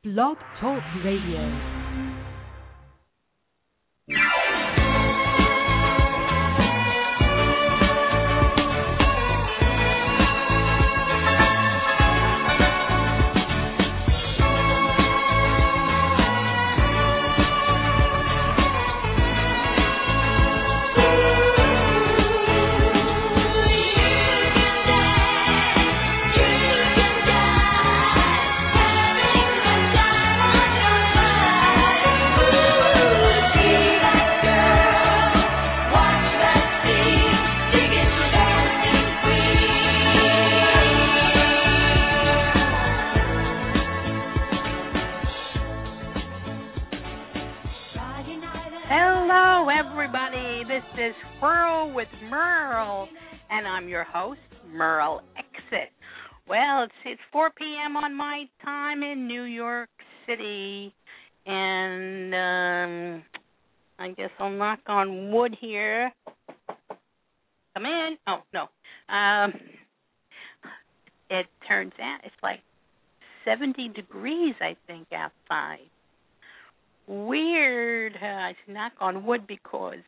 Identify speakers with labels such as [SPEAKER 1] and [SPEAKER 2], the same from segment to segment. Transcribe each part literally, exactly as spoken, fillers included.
[SPEAKER 1] Blog Talk Radio.
[SPEAKER 2] I'm your host, Merle Exit. Well, it's it's four p.m. on my time in New York City, and um, I guess I'll knock on wood here. Come in. Oh, no. Um, it turns out it's like seventy degrees, I think, outside. Weird. Uh, I should knock on wood because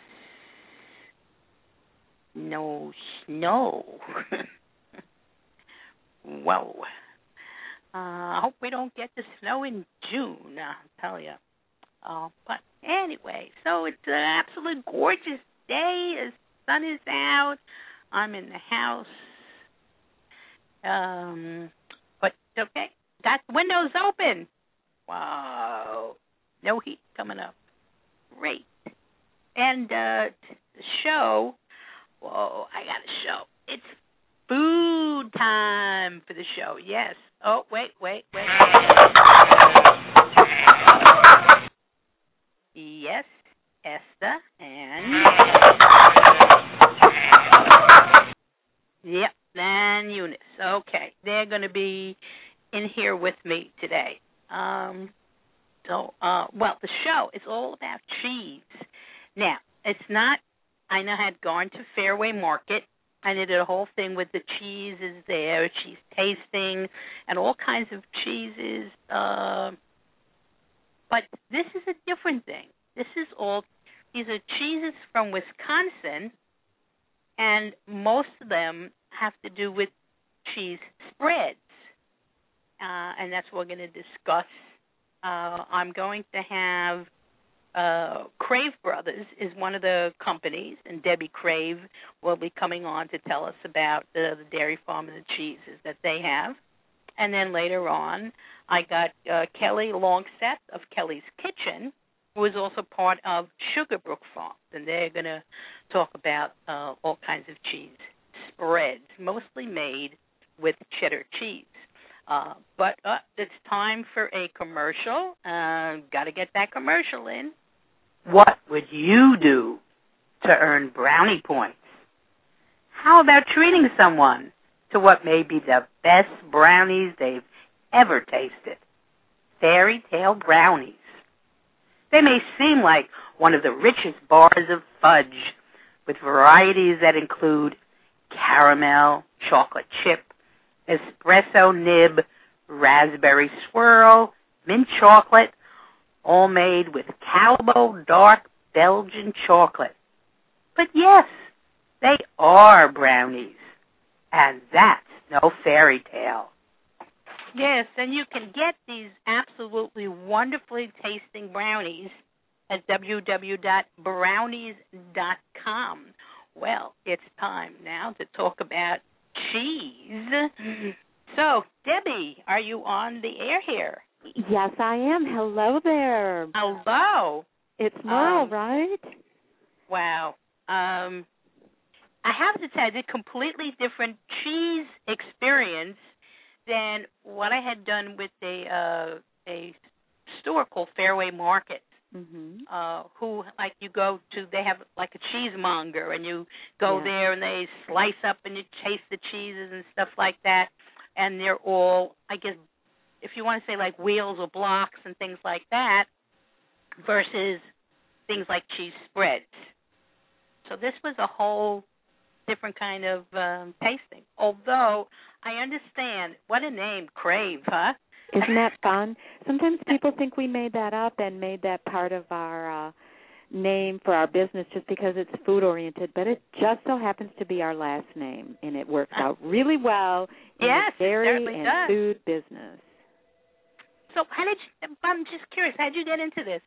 [SPEAKER 2] no snow. Whoa. Uh, I hope we don't get the snow in June, I'll tell you. Uh, but anyway, so it's an absolute gorgeous day. The sun is out. I'm in the house. Um, but it's okay. Got the windows open. Wow. No heat coming up. Great. And uh, the show, whoa, I got a show. It's food time for the show. Yes. Oh, wait, wait, wait. Yes, Esther and... Yep, and Eunice. Okay, they're going to be in here with me today. Um, so, uh, well, the show is all about cheese. Now, it's not, I know I had gone to Fairway Market, and I did a whole thing with the cheeses there, cheese tasting, and all kinds of cheeses. Uh, but this is a different thing. This is all, these are cheeses from Wisconsin, and most of them have to do with cheese spreads. Uh, and that's what we're going to discuss. Uh, I'm going to have uh, Crave Brothers is one of the companies, and Debbie Crave will be coming on to tell us about the, the dairy farm and the cheeses that they have. And then later on, I got uh, Kelly Longset of Kelly's Kitchen, who is also part of Sugarbrook Farms, and they're going to talk about uh, all kinds of cheese spreads, mostly made with cheddar cheese. Uh, but uh, it's time for a commercial. Uh, got to get that commercial in. What would you do to earn brownie points? How about treating someone to what may be the best brownies they've ever tasted? Fairy Tale Brownies. They may seem like one of the richest bars of fudge, with varieties that include caramel, chocolate chip, espresso nib, raspberry swirl, mint chocolate, all made with Calbo dark Belgian chocolate. But yes, they are brownies, and that's no fairy tale. Yes, and you can get these absolutely wonderfully tasting brownies at w w w dot brownies dot com. Well, it's time now to talk about cheese. So, Debbie, are you on the air here?
[SPEAKER 3] Yes, I am. Hello there.
[SPEAKER 2] Hello.
[SPEAKER 3] It's Merle,
[SPEAKER 2] um,
[SPEAKER 3] right?
[SPEAKER 2] Wow. Um, I have to tell you, it's a completely different cheese experience than what I had done with a uh, a store called Fairway Market.
[SPEAKER 3] Mm-hmm.
[SPEAKER 2] Uh, who, like, you go to, they have like a cheesemonger, and you go
[SPEAKER 3] yeah.
[SPEAKER 2] there and they slice up and you taste the cheeses and stuff like that, and they're all, I guess, if you want to say like wheels or blocks and things like that, versus things like cheese spreads. So this was a whole different kind of um, tasting. Although I understand, what a name, Crave, huh?
[SPEAKER 3] Isn't that fun? Sometimes people think we made that up and made that part of our uh, name for our business just because it's food-oriented, but it just so happens to be our last name, and it works out really well in
[SPEAKER 2] yes,
[SPEAKER 3] the dairy
[SPEAKER 2] it
[SPEAKER 3] and
[SPEAKER 2] does.
[SPEAKER 3] food business.
[SPEAKER 2] So how did you, I'm just curious, how did you get into this?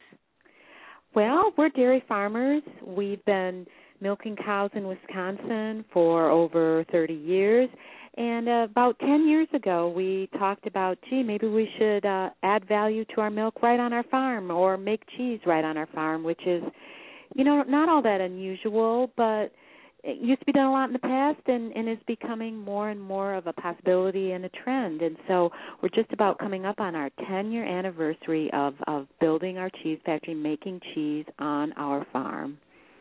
[SPEAKER 3] Well, we're dairy farmers. We've been milking cows in Wisconsin for over thirty years. And uh, about ten years ago, we talked about, gee, maybe we should uh, add value to our milk right on our farm or make cheese right on our farm, which is, you know, not all that unusual, but it used to be done a lot in the past and, and is becoming more and more of a possibility and a trend. And so we're just about coming up on our ten-year anniversary of, of building our cheese factory, making cheese on our farm.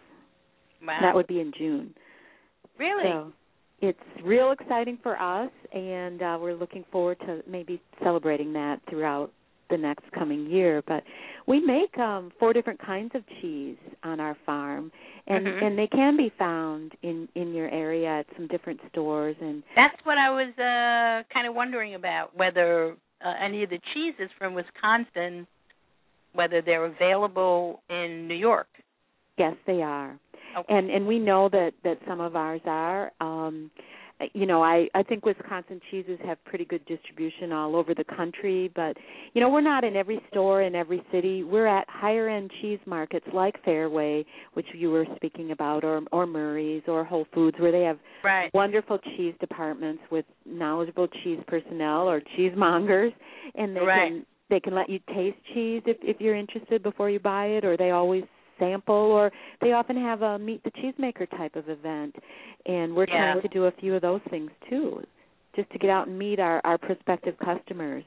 [SPEAKER 2] Wow.
[SPEAKER 3] That would be in June.
[SPEAKER 2] Really?
[SPEAKER 3] So it's real exciting for us, and uh, we're looking forward to maybe celebrating that throughout the next coming year. But we make um, four different kinds of cheese on our farm, and,
[SPEAKER 2] mm-hmm.
[SPEAKER 3] and they can be found in, in your area at some different stores. And
[SPEAKER 2] that's what I was uh, kind of wondering about, whether uh, any of the cheeses from Wisconsin, whether they're available in New York.
[SPEAKER 3] Yes, they are.
[SPEAKER 2] Okay.
[SPEAKER 3] And and we know that, that some of ours are. Um, you know, I, I think Wisconsin cheeses have pretty good distribution all over the country, but, you know, we're not in every store in every city. We're at higher-end cheese markets like Fairway, which you were speaking about, or, or Murray's or Whole Foods, where they have
[SPEAKER 2] right.
[SPEAKER 3] wonderful cheese departments with knowledgeable cheese personnel or cheesemongers, and they
[SPEAKER 2] right.
[SPEAKER 3] can they can let you taste cheese if, if you're interested before you buy it, or they always sample, or they often have a meet the cheesemaker type of event, and we're
[SPEAKER 2] yeah.
[SPEAKER 3] trying to do a few of those things too, just to get out and meet our, our prospective customers.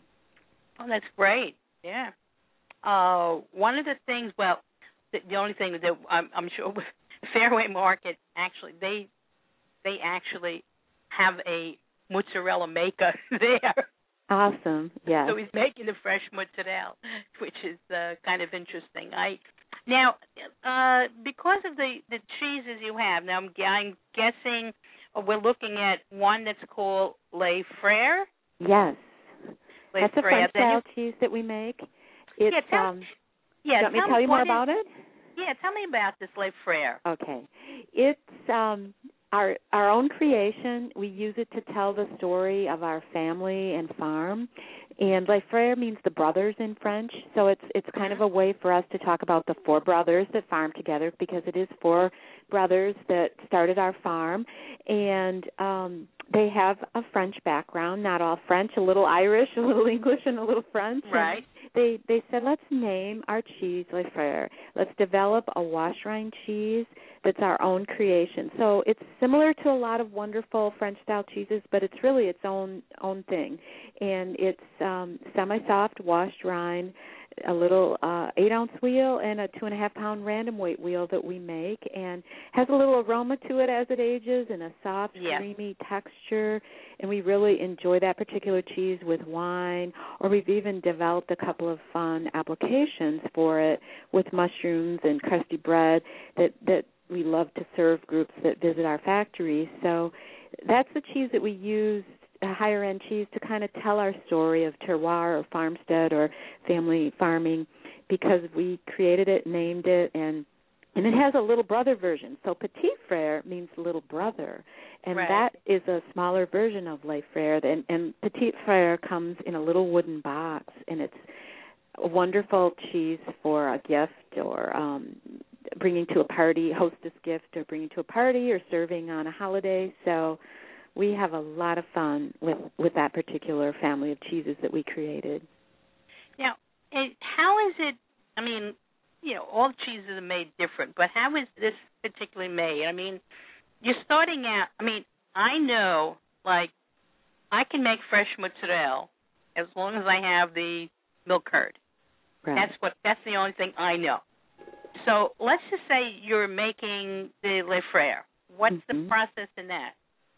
[SPEAKER 2] Oh, that's great. Yeah. Uh, one of the things, well, the, the only thing that I'm, I'm sure Fairway Market actually they they actually have a mozzarella maker there.
[SPEAKER 3] Awesome. Yes.
[SPEAKER 2] So he's making the fresh mozzarella, which is uh, kind of interesting. I now uh, because of the, the cheeses you have. Now I'm, I'm guessing we're looking at one that's called Les Frères.
[SPEAKER 3] Yes.
[SPEAKER 2] Les
[SPEAKER 3] That's a
[SPEAKER 2] Frères.
[SPEAKER 3] French style cheese that we make. It's,
[SPEAKER 2] yeah. Tell,
[SPEAKER 3] um,
[SPEAKER 2] yeah.
[SPEAKER 3] do you want me
[SPEAKER 2] tell
[SPEAKER 3] to tell you more
[SPEAKER 2] is,
[SPEAKER 3] about it?
[SPEAKER 2] Yeah. Tell me about this Les Frères.
[SPEAKER 3] Okay. It's um, our our own creation. We use it to tell the story of our family and farm. And Les Frères means the brothers in French, so it's it's kind of a way for us to talk about the four brothers that farm together, because it is four brothers that started our farm, and um, they have a French background, not all French, a little Irish, a little English, and a little French.
[SPEAKER 2] Right.
[SPEAKER 3] And they they said, let's name our cheese Les Frères. Let's develop a wash rind cheese that's our own creation. So it's similar to a lot of wonderful French-style cheeses, but it's really its own own thing. And it's um, semi-soft washed rind, a little uh, eight-ounce wheel, and a two-and-a-half-pound random weight wheel that we make, and has a little aroma to it as it ages and a soft,
[SPEAKER 2] yeah.
[SPEAKER 3] creamy texture. And we really enjoy that particular cheese with wine, or we've even developed a couple of fun applications for it with mushrooms and crusty bread that, that we love to serve groups that visit our factories. So that's the cheese that we use, a higher-end cheese, to kind of tell our story of terroir or farmstead or family farming, because we created it, named it, and and it has a little brother version. So Petit Frère means little brother, and
[SPEAKER 2] right.
[SPEAKER 3] that is a smaller version of Les Frères. And, and Petit Frère comes in a little wooden box, and it's a wonderful cheese for a gift, or um, bringing to a party, hostess gift, or bringing to a party, or serving on a holiday. So we have a lot of fun with, with that particular family of cheeses that we created.
[SPEAKER 2] Now, how is it, I mean, you know, all cheeses are made different, but how is this particularly made? I mean, you're starting out, I mean, I know, like, I can make fresh mozzarella as long as I have the milk curd.
[SPEAKER 3] Right.
[SPEAKER 2] That's what, that's the only thing I know. So let's just say you're making the Les Frères. What's
[SPEAKER 3] mm-hmm.
[SPEAKER 2] the process in that?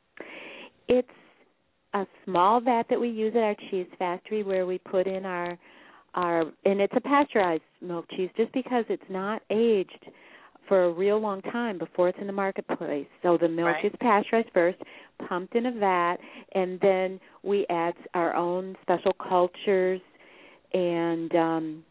[SPEAKER 3] It's a small vat that we use at our cheese factory where we put in our, our and it's a pasteurized milk cheese just because it's not aged for a real long time before it's in the marketplace. So the milk
[SPEAKER 2] Right.
[SPEAKER 3] is pasteurized first, pumped in a vat, and then we add our own special cultures and um,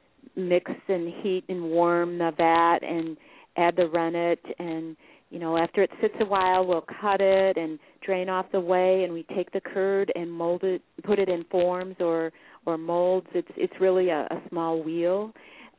[SPEAKER 3] mix and heat and warm the vat and add the rennet. And, you know, after it sits a while, we'll cut it and drain off the whey, and we take the curd and mold it, put it in forms or, or molds. It's it's really a, a small wheel,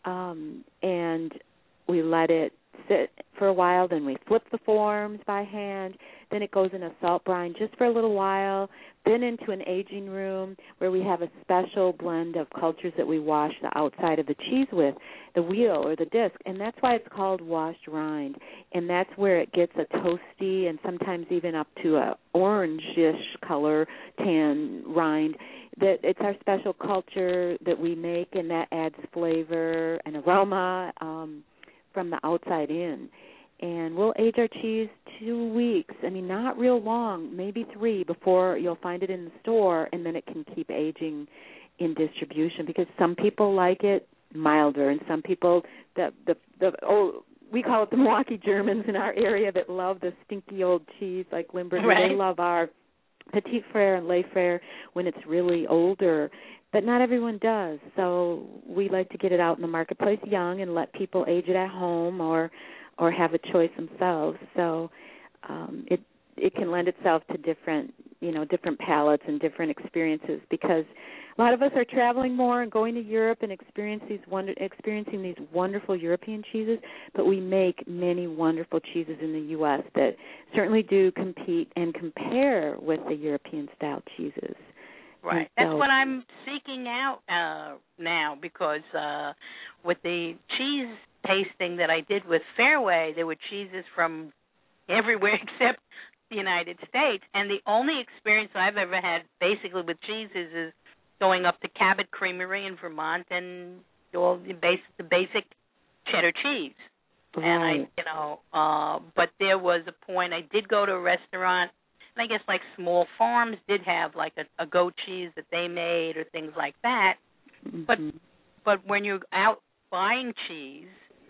[SPEAKER 3] um, and we let it sit for a while. Then we flip the forms by hand. Then it goes in a salt brine just for a little while, then into an aging room where we have a special blend of cultures that we wash the outside of the cheese with, the wheel or the disc, and that's why it's called washed rind. And that's where it gets a toasty and sometimes even up to a orange-ish color tan rind. That it's our special culture that we make, and that adds flavor and aroma um, from the outside in. And we'll age our cheese two weeks. I mean, not real long, maybe three before you'll find it in the store, and then it can keep aging in distribution because some people like it milder, and some people, the the the oh, we call it the Milwaukee Germans in our area that love the stinky old cheese like Limburger.
[SPEAKER 2] Right.
[SPEAKER 3] They love our Petit Frere and Les Frères when it's really older, but not everyone does. So we like to get it out in the marketplace young and let people age it at home or or have a choice themselves. So um, it it can lend itself to different, you know, different palates and different experiences because a lot of us are traveling more and going to Europe and experience these wonder, experiencing these wonderful European cheeses, but we make many wonderful cheeses in the U S that certainly do compete and compare with the European-style cheeses.
[SPEAKER 2] Right.
[SPEAKER 3] So,
[SPEAKER 2] that's what I'm seeking out uh, now because uh, with the cheese tasting that I did with Fairway, there were cheeses from everywhere except the United States. And the only experience I've ever had basically with cheeses is going up to Cabot Creamery in Vermont and all the basic, the basic cheddar cheese.
[SPEAKER 3] right.
[SPEAKER 2] And I, you know, uh, but there was a point I did go to a restaurant, and I guess like Small Farms did have like a, a goat cheese that they made or things like that.
[SPEAKER 3] Mm-hmm.
[SPEAKER 2] But but when you're out buying cheese,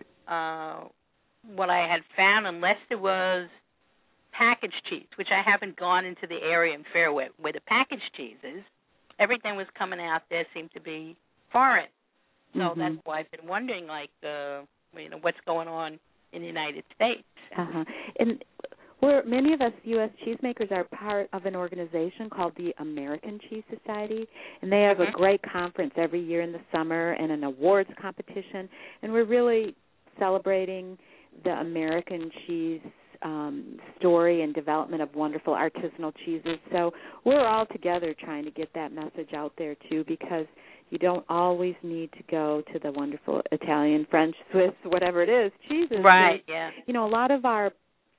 [SPEAKER 2] uh, what I had found, unless it was packaged cheese, which I haven't gone into the area in Fairway where the packaged cheese is, everything was coming out there seemed to be foreign. So
[SPEAKER 3] mm-hmm.
[SPEAKER 2] that's why I've been wondering, like, uh, you know, what's going on in the United States.
[SPEAKER 3] Uh-huh. And we're, many of us U S cheesemakers are part of an organization called the American Cheese Society, and they have
[SPEAKER 2] mm-hmm.
[SPEAKER 3] a great conference every year in the summer and an awards competition, and we're really celebrating the American cheese um, story and development of wonderful artisanal cheeses. So we're all together trying to get that message out there, too, because you don't always need to go to the wonderful Italian, French, Swiss, whatever it is, cheeses.
[SPEAKER 2] Right,
[SPEAKER 3] that,
[SPEAKER 2] yeah.
[SPEAKER 3] You know, a lot of our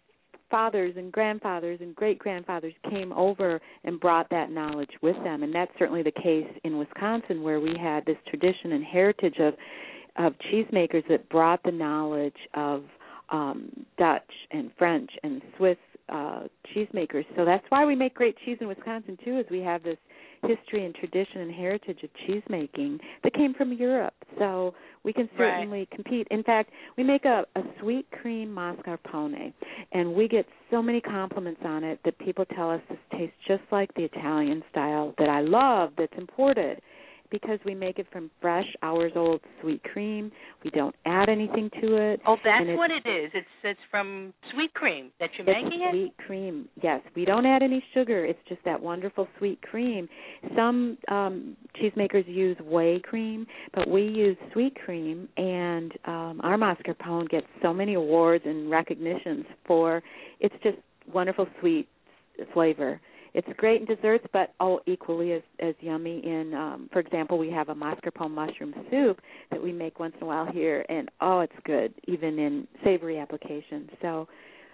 [SPEAKER 3] fathers and grandfathers and great-grandfathers came over and brought that knowledge with them, and that's certainly the case in Wisconsin, where we had this tradition and heritage of of cheesemakers that brought the knowledge of um, Dutch and French and Swiss uh, cheesemakers. So that's why we make great cheese in Wisconsin, too, is we have this history and tradition and heritage of cheesemaking that came from Europe. So we can certainly
[SPEAKER 2] right.
[SPEAKER 3] compete. In fact, we make a, a sweet cream mascarpone, and we get so many compliments on it that people tell us this tastes just like the Italian style that I love that's imported, because we make it from fresh, hours-old sweet cream. We don't add anything to it.
[SPEAKER 2] Oh, that's what it is. It's it's from sweet cream that you're
[SPEAKER 3] it's
[SPEAKER 2] making it?
[SPEAKER 3] Sweet cream, yes. We don't add any sugar. It's just that wonderful sweet cream. Some um, cheesemakers use whey cream, but we use sweet cream, and um, our mascarpone gets so many awards and recognitions for it's just wonderful sweet flavor. It's great in desserts, but oh, equally as, as yummy in, um, for example, we have a mascarpone mushroom soup that we make once in a while here, and oh, it's good, even in savory applications. So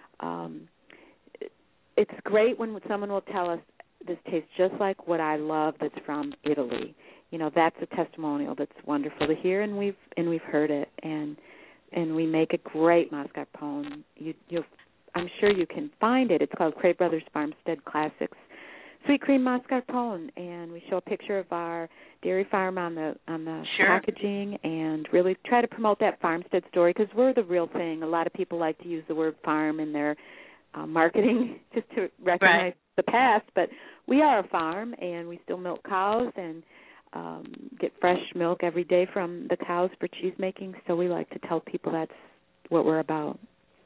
[SPEAKER 3] um, it's great when someone will tell us, this tastes just like what I love that's from Italy. You know, that's a testimonial that's wonderful to hear, and we've and we've heard it, and and we make a great mascarpone. You, you'll I'm sure you can find it. It's called Cray Brothers Farmstead Classics sweet cream mascarpone, and we show a picture of our dairy farm on the on the
[SPEAKER 2] Sure.
[SPEAKER 3] packaging, and really try to promote that farmstead story because we're the real thing. A lot of people like to use the word farm in their uh, marketing just to recognize
[SPEAKER 2] Right.
[SPEAKER 3] the past, but we are a farm, and we still milk cows and um, get fresh milk every day from the cows for cheese making. So we like to tell people that's what we're about.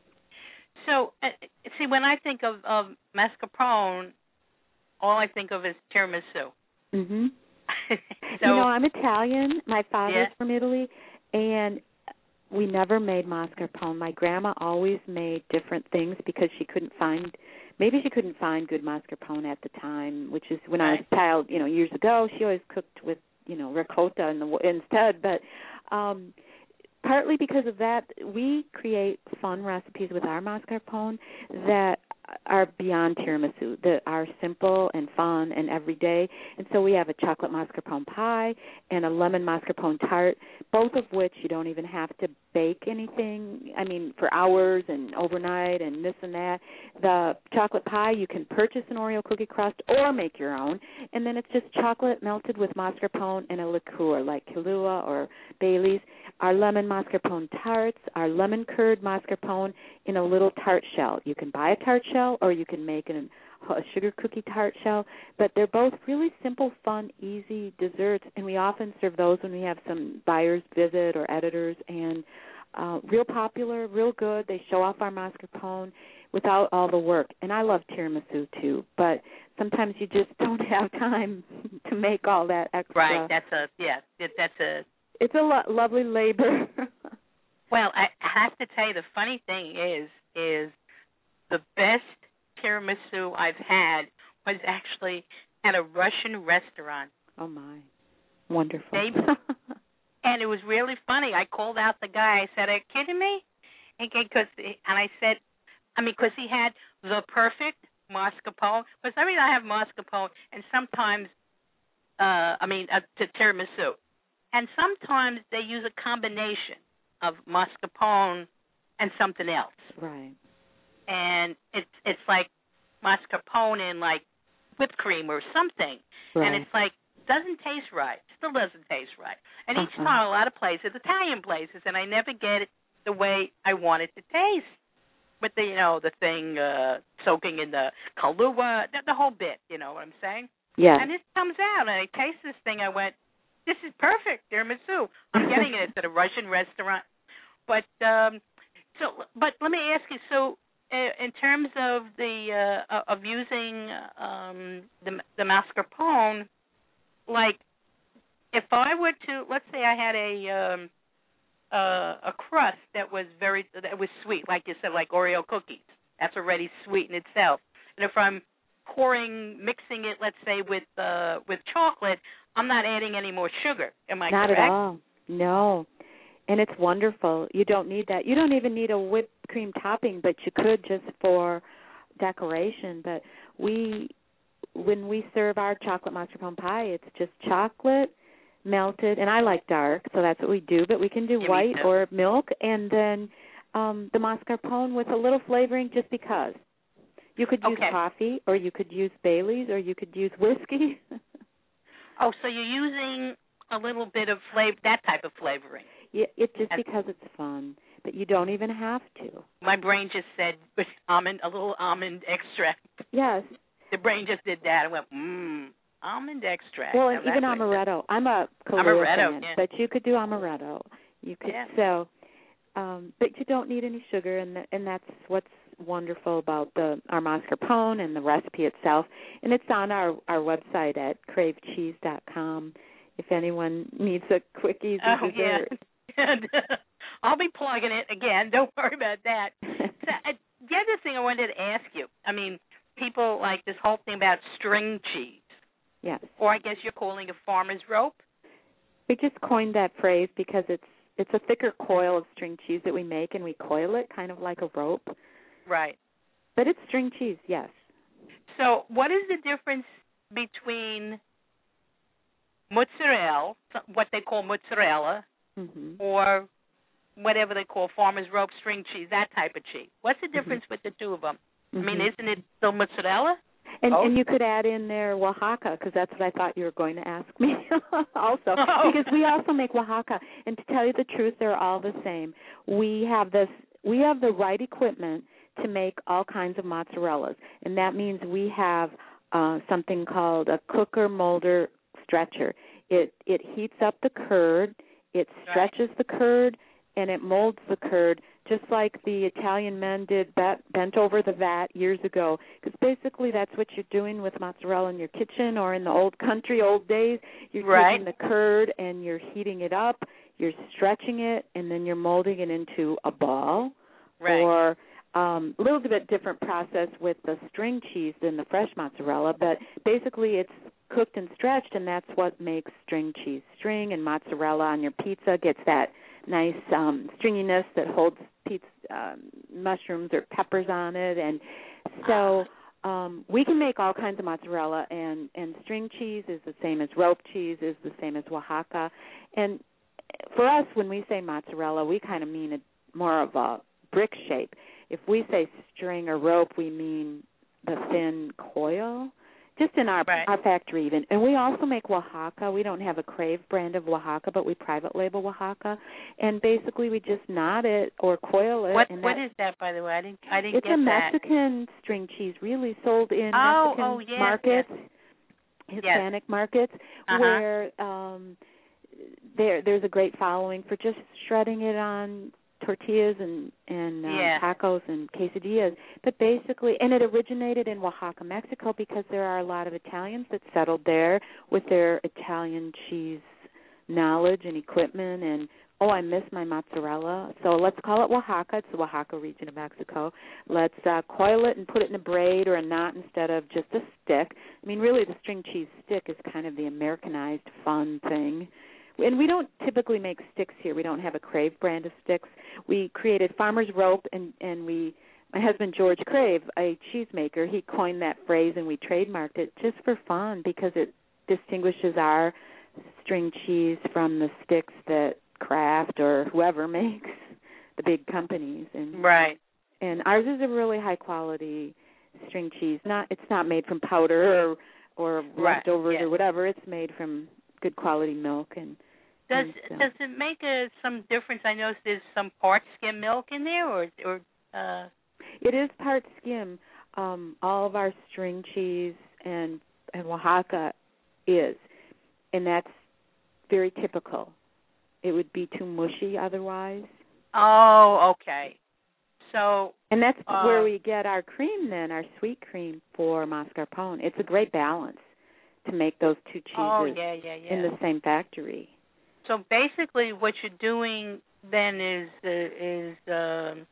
[SPEAKER 2] So, uh, see, when I think of, of mascarpone, all I think of is tiramisu.
[SPEAKER 3] Mhm.
[SPEAKER 2] so,
[SPEAKER 3] you know, I'm Italian. My father's
[SPEAKER 2] yeah.
[SPEAKER 3] from Italy, and we never made mascarpone. My grandma always made different things because she couldn't find, maybe she couldn't find good mascarpone at the time, which is when
[SPEAKER 2] right.
[SPEAKER 3] I was a child, you know, years ago. She always cooked with, you know, ricotta in the, instead. But um, partly because of that, we create fun recipes with our mascarpone that are beyond tiramisu, that are simple and fun and everyday. And so we have a chocolate mascarpone pie and a lemon mascarpone tart, both of which you don't even have to bake anything, I mean, for hours and overnight and this and that. The chocolate pie, you can purchase an Oreo cookie crust or make your own, and then it's just chocolate melted with mascarpone and a liqueur like Kahlua or Bailey's. Our lemon mascarpone tarts, our lemon curd mascarpone in a little tart shell. You can buy a tart shell or you can make an, a sugar cookie tart shell, but they're both really simple, fun, easy desserts, and we often serve those when we have some buyers visit or editors, and uh, real popular, real good. They show off our mascarpone without all the work, and I love tiramisu too, but sometimes you just don't have time to make all that extra.
[SPEAKER 2] Right, that's a, yeah, it, that's a...
[SPEAKER 3] It's a lo- lovely labor.
[SPEAKER 2] Well, I have to tell you, the funny thing is, is the best tiramisu I've had was actually at a Russian restaurant.
[SPEAKER 3] Oh, my. Wonderful.
[SPEAKER 2] They, and it was really funny. I called out the guy. I said, are you kidding me? And, cause, and I said, I mean, because he had the perfect mascarpone. Because I mean, I have mascarpone, and sometimes, uh, I mean, uh, to tiramisu. And sometimes they use a combination of mascarpone and something else.
[SPEAKER 3] Right.
[SPEAKER 2] And it's it's like mascarpone and like whipped cream or something.
[SPEAKER 3] Right.
[SPEAKER 2] And it's like, doesn't taste right. Still doesn't taste right. And each
[SPEAKER 3] uh-huh.
[SPEAKER 2] time, a lot of places, Italian places, and I never get it the way I want it to taste. With the, you know, the thing uh, soaking in the Kahlua, the, the whole bit, you know what I'm saying?
[SPEAKER 3] Yeah.
[SPEAKER 2] And it comes out, and I taste this thing, I went, this is perfect, tiramisu. I'm getting it at a Russian restaurant. But um, so, but let me ask you. So, uh, in terms of the uh, of using um, the the mascarpone, like if I were to, let's say I had a um, uh, a crust that was very that was sweet, like you said, like Oreo cookies. That's already sweet in itself. And if I'm pouring, mixing it, let's say with uh, with chocolate, I'm not adding any more sugar. Am I
[SPEAKER 3] not
[SPEAKER 2] correct?
[SPEAKER 3] Not at all. No. And it's wonderful. You don't need that. You don't even need a whipped cream topping, but you could just for decoration. But we, when we serve our chocolate mascarpone pie, it's just chocolate melted, and I like dark, so that's what we do. But we can do
[SPEAKER 2] yeah,
[SPEAKER 3] white or milk, and then um, the mascarpone with a little flavoring just because. You could use
[SPEAKER 2] okay.
[SPEAKER 3] coffee, or you could use Bailey's, or you could use whiskey.
[SPEAKER 2] Oh, so you're using a little bit of flavor, that type of flavoring.
[SPEAKER 3] Yeah, it's just because it's fun, but you don't even have to.
[SPEAKER 2] My brain just said with almond, a little almond extract.
[SPEAKER 3] Yes.
[SPEAKER 2] The brain just did that and went, mmm, almond extract.
[SPEAKER 3] Well, and even amaretto. I'm a Kahlua
[SPEAKER 2] amaretto,
[SPEAKER 3] fan,
[SPEAKER 2] yeah.
[SPEAKER 3] but you could do amaretto. You could
[SPEAKER 2] yeah.
[SPEAKER 3] so, um, but you don't need any sugar, and the, and that's what's wonderful about the our mascarpone and the recipe itself. And it's on our our website at crave cheese dot com. If anyone needs a quick, easy
[SPEAKER 2] oh,
[SPEAKER 3] dessert.
[SPEAKER 2] Yeah. I'll be plugging it again. Don't worry about that. So, uh, the other thing I wanted to ask you, I mean, people like this whole thing about string cheese.
[SPEAKER 3] Yes.
[SPEAKER 2] Or I guess you're calling it farmer's rope.
[SPEAKER 3] We just coined that phrase because it's it's a thicker coil of string cheese that we make, and we coil it kind of like a rope.
[SPEAKER 2] Right.
[SPEAKER 3] But it's string cheese, yes.
[SPEAKER 2] So what is the difference between mozzarella, what they call mozzarella, mm-hmm. or whatever they call farmer's rope, string cheese, that type of cheese? What's the difference mm-hmm. with the two of them? Mm-hmm. I mean, isn't it still mozzarella?
[SPEAKER 3] And,
[SPEAKER 2] oh.
[SPEAKER 3] and you could add in there Oaxaca, because that's what I thought you were going to ask me also.
[SPEAKER 2] Oh.
[SPEAKER 3] Because we also make Oaxaca. And to tell you the truth, they're all the same. We have this. We have the right equipment to make all kinds of mozzarellas, and that means we have uh, something called a cooker molder stretcher. It it heats up the curd, it stretches
[SPEAKER 2] right.
[SPEAKER 3] the curd, and it molds the curd just like the Italian men did bet, bent over the vat years ago. Because basically that's what you're doing with mozzarella in your kitchen or in the old country, old days. You're
[SPEAKER 2] right.
[SPEAKER 3] taking the curd and you're heating it up, you're stretching it, and then you're molding it into a ball.
[SPEAKER 2] Right.
[SPEAKER 3] Or um, a little bit different process with the string cheese than the fresh mozzarella, but basically it's cooked and stretched, and that's what makes string cheese. String and mozzarella on your pizza gets that nice um, stringiness that holds pizza, um, mushrooms or peppers on it, and so um, we can make all kinds of mozzarella, and, and string cheese is the same as rope cheese, is the same as Oaxaca, and for us, when we say mozzarella, we kind of mean a, more of a brick shape. If we say string or rope, we mean the thin coil, just in our
[SPEAKER 2] right.
[SPEAKER 3] our factory even. And we also make Oaxaca. We don't have a Crave brand of Oaxaca, but we private label Oaxaca. And basically we just knot it or coil it.
[SPEAKER 2] What
[SPEAKER 3] and
[SPEAKER 2] What
[SPEAKER 3] that,
[SPEAKER 2] is that, by the way? I didn't, I didn't
[SPEAKER 3] it's
[SPEAKER 2] get
[SPEAKER 3] a
[SPEAKER 2] that.
[SPEAKER 3] Mexican string cheese, really sold in
[SPEAKER 2] oh,
[SPEAKER 3] Mexican
[SPEAKER 2] oh, yes,
[SPEAKER 3] markets,
[SPEAKER 2] yes.
[SPEAKER 3] Hispanic yes. markets,
[SPEAKER 2] uh-huh.
[SPEAKER 3] where um, there there's a great following for just shredding it on tortillas and and uh,
[SPEAKER 2] yeah.
[SPEAKER 3] tacos and quesadillas, but basically, and it originated in Oaxaca, Mexico, because there are a lot of Italians that settled there with their Italian cheese knowledge and equipment, and oh, I miss my mozzarella, so let's call it Oaxaca. It's the Oaxaca region of Mexico. Let's uh, coil it and put it in a braid or a knot instead of just a stick. I mean, really, the string cheese stick is kind of the Americanized fun thing. And we don't typically make sticks here. We don't have a Crave brand of sticks. We created Farmer's Rope, and, and we, my husband George Crave, a cheesemaker, he coined that phrase, and we trademarked it just for fun because it distinguishes our string cheese from the sticks that Kraft or whoever makes, the big companies. And,
[SPEAKER 2] right.
[SPEAKER 3] And ours is a really high-quality string cheese. Not It's not made from powder or, or
[SPEAKER 2] right.
[SPEAKER 3] leftovers
[SPEAKER 2] yeah.
[SPEAKER 3] or whatever. It's made from good quality milk. And
[SPEAKER 2] does
[SPEAKER 3] and, uh,
[SPEAKER 2] does it make a, some difference? I noticed there's some part skim milk in there, or or uh...
[SPEAKER 3] it is part skim. Um, all of our string cheese and and Oaxaca is, and that's very typical. It would be too mushy otherwise.
[SPEAKER 2] Oh, okay. So
[SPEAKER 3] and that's
[SPEAKER 2] uh,
[SPEAKER 3] where we get our cream. Then our sweet cream for mascarpone. It's a great balance to make those two cheeses
[SPEAKER 2] oh, yeah, yeah, yeah.
[SPEAKER 3] in the same factory.
[SPEAKER 2] So basically, what you're doing then is uh, is um,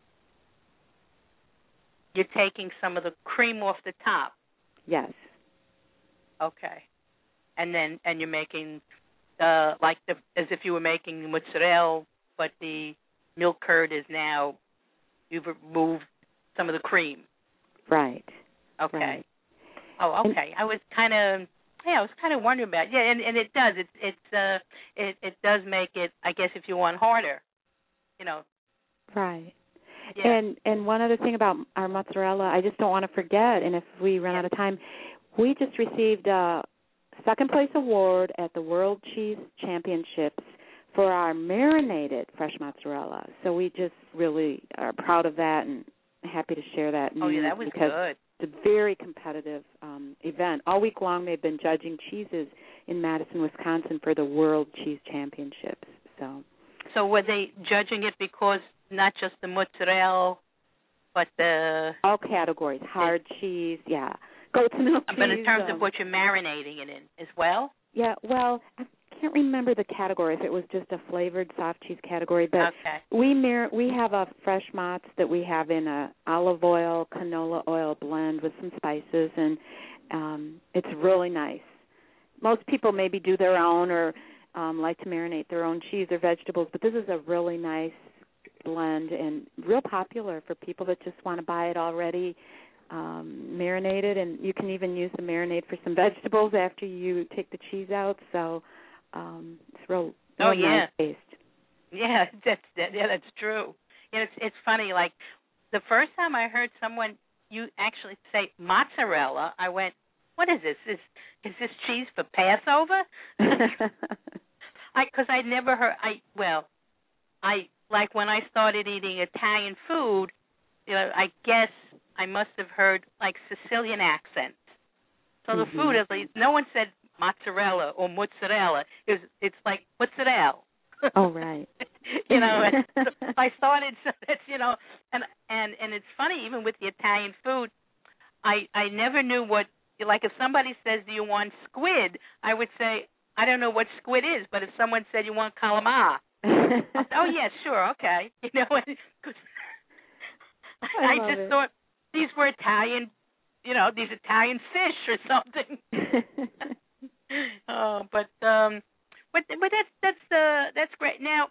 [SPEAKER 2] you're taking some of the cream off the top.
[SPEAKER 3] Yes.
[SPEAKER 2] Okay. And then and you're making uh, like the as if you were making mozzarella, but the milk curd is now you've removed some of the cream.
[SPEAKER 3] Right.
[SPEAKER 2] Okay.
[SPEAKER 3] Right.
[SPEAKER 2] Oh, okay. And, I was kind of. Yeah, I was kind of wondering about it. Yeah, and, and it does. It's it's uh it it does make it. I guess if you want harder, you know.
[SPEAKER 3] Right.
[SPEAKER 2] Yeah.
[SPEAKER 3] And and one other thing about our mozzarella, I just don't want to forget. And if we run
[SPEAKER 2] yeah.
[SPEAKER 3] out of time, we just received a second place award at the World Cheese Championships for our marinated fresh mozzarella. So we just really are proud of that and happy to share that news.
[SPEAKER 2] Oh yeah, that was
[SPEAKER 3] because
[SPEAKER 2] good.
[SPEAKER 3] It's a very competitive um, event. All week long they've been judging cheeses in Madison, Wisconsin for the World Cheese Championships. So
[SPEAKER 2] So were they judging it because not just the mozzarella, but the...
[SPEAKER 3] all categories, hard it, cheese, yeah, goat's milk cheese.
[SPEAKER 2] But in terms
[SPEAKER 3] um,
[SPEAKER 2] of what you're marinating it in as well?
[SPEAKER 3] Yeah, well, I can't remember the category, if it was just a flavored soft cheese category, but
[SPEAKER 2] okay.
[SPEAKER 3] we mar- we have a fresh mozz that we have in a olive oil, canola oil blend with some spices, and um, it's really nice. Most people maybe do their own or um, like to marinate their own cheese or vegetables, but this is a really nice blend and real popular for people that just want to buy it already um, marinated, and you can even use the marinade for some vegetables after you take the cheese out. So um, it's real, real
[SPEAKER 2] oh, yeah.
[SPEAKER 3] nice taste.
[SPEAKER 2] Yeah, that's that, yeah, that's true. You know, it's it's funny. Like the first time I heard someone you actually say mozzarella, I went, what is this? Is is this cheese for Passover? I because I never heard. I well, I like when I started eating Italian food. You know, I guess I must have heard like Sicilian accents. So the mm-hmm. food is like no one said mozzarella or mozzarella. It's it's like mozzarella.
[SPEAKER 3] Oh right.
[SPEAKER 2] You know, and so I started. So that's you know, and and and it's funny even with the Italian food. I I never knew what like if somebody says, "Do you want squid?" I would say, "I don't know what squid is," but if someone said, "You want calamar?" I'll say, "Oh yeah, sure, okay." You know, cause I, I just
[SPEAKER 3] it.
[SPEAKER 2] thought these were Italian, you know, these Italian fish or something. Oh, but um, but but that's that's uh that's great. Now,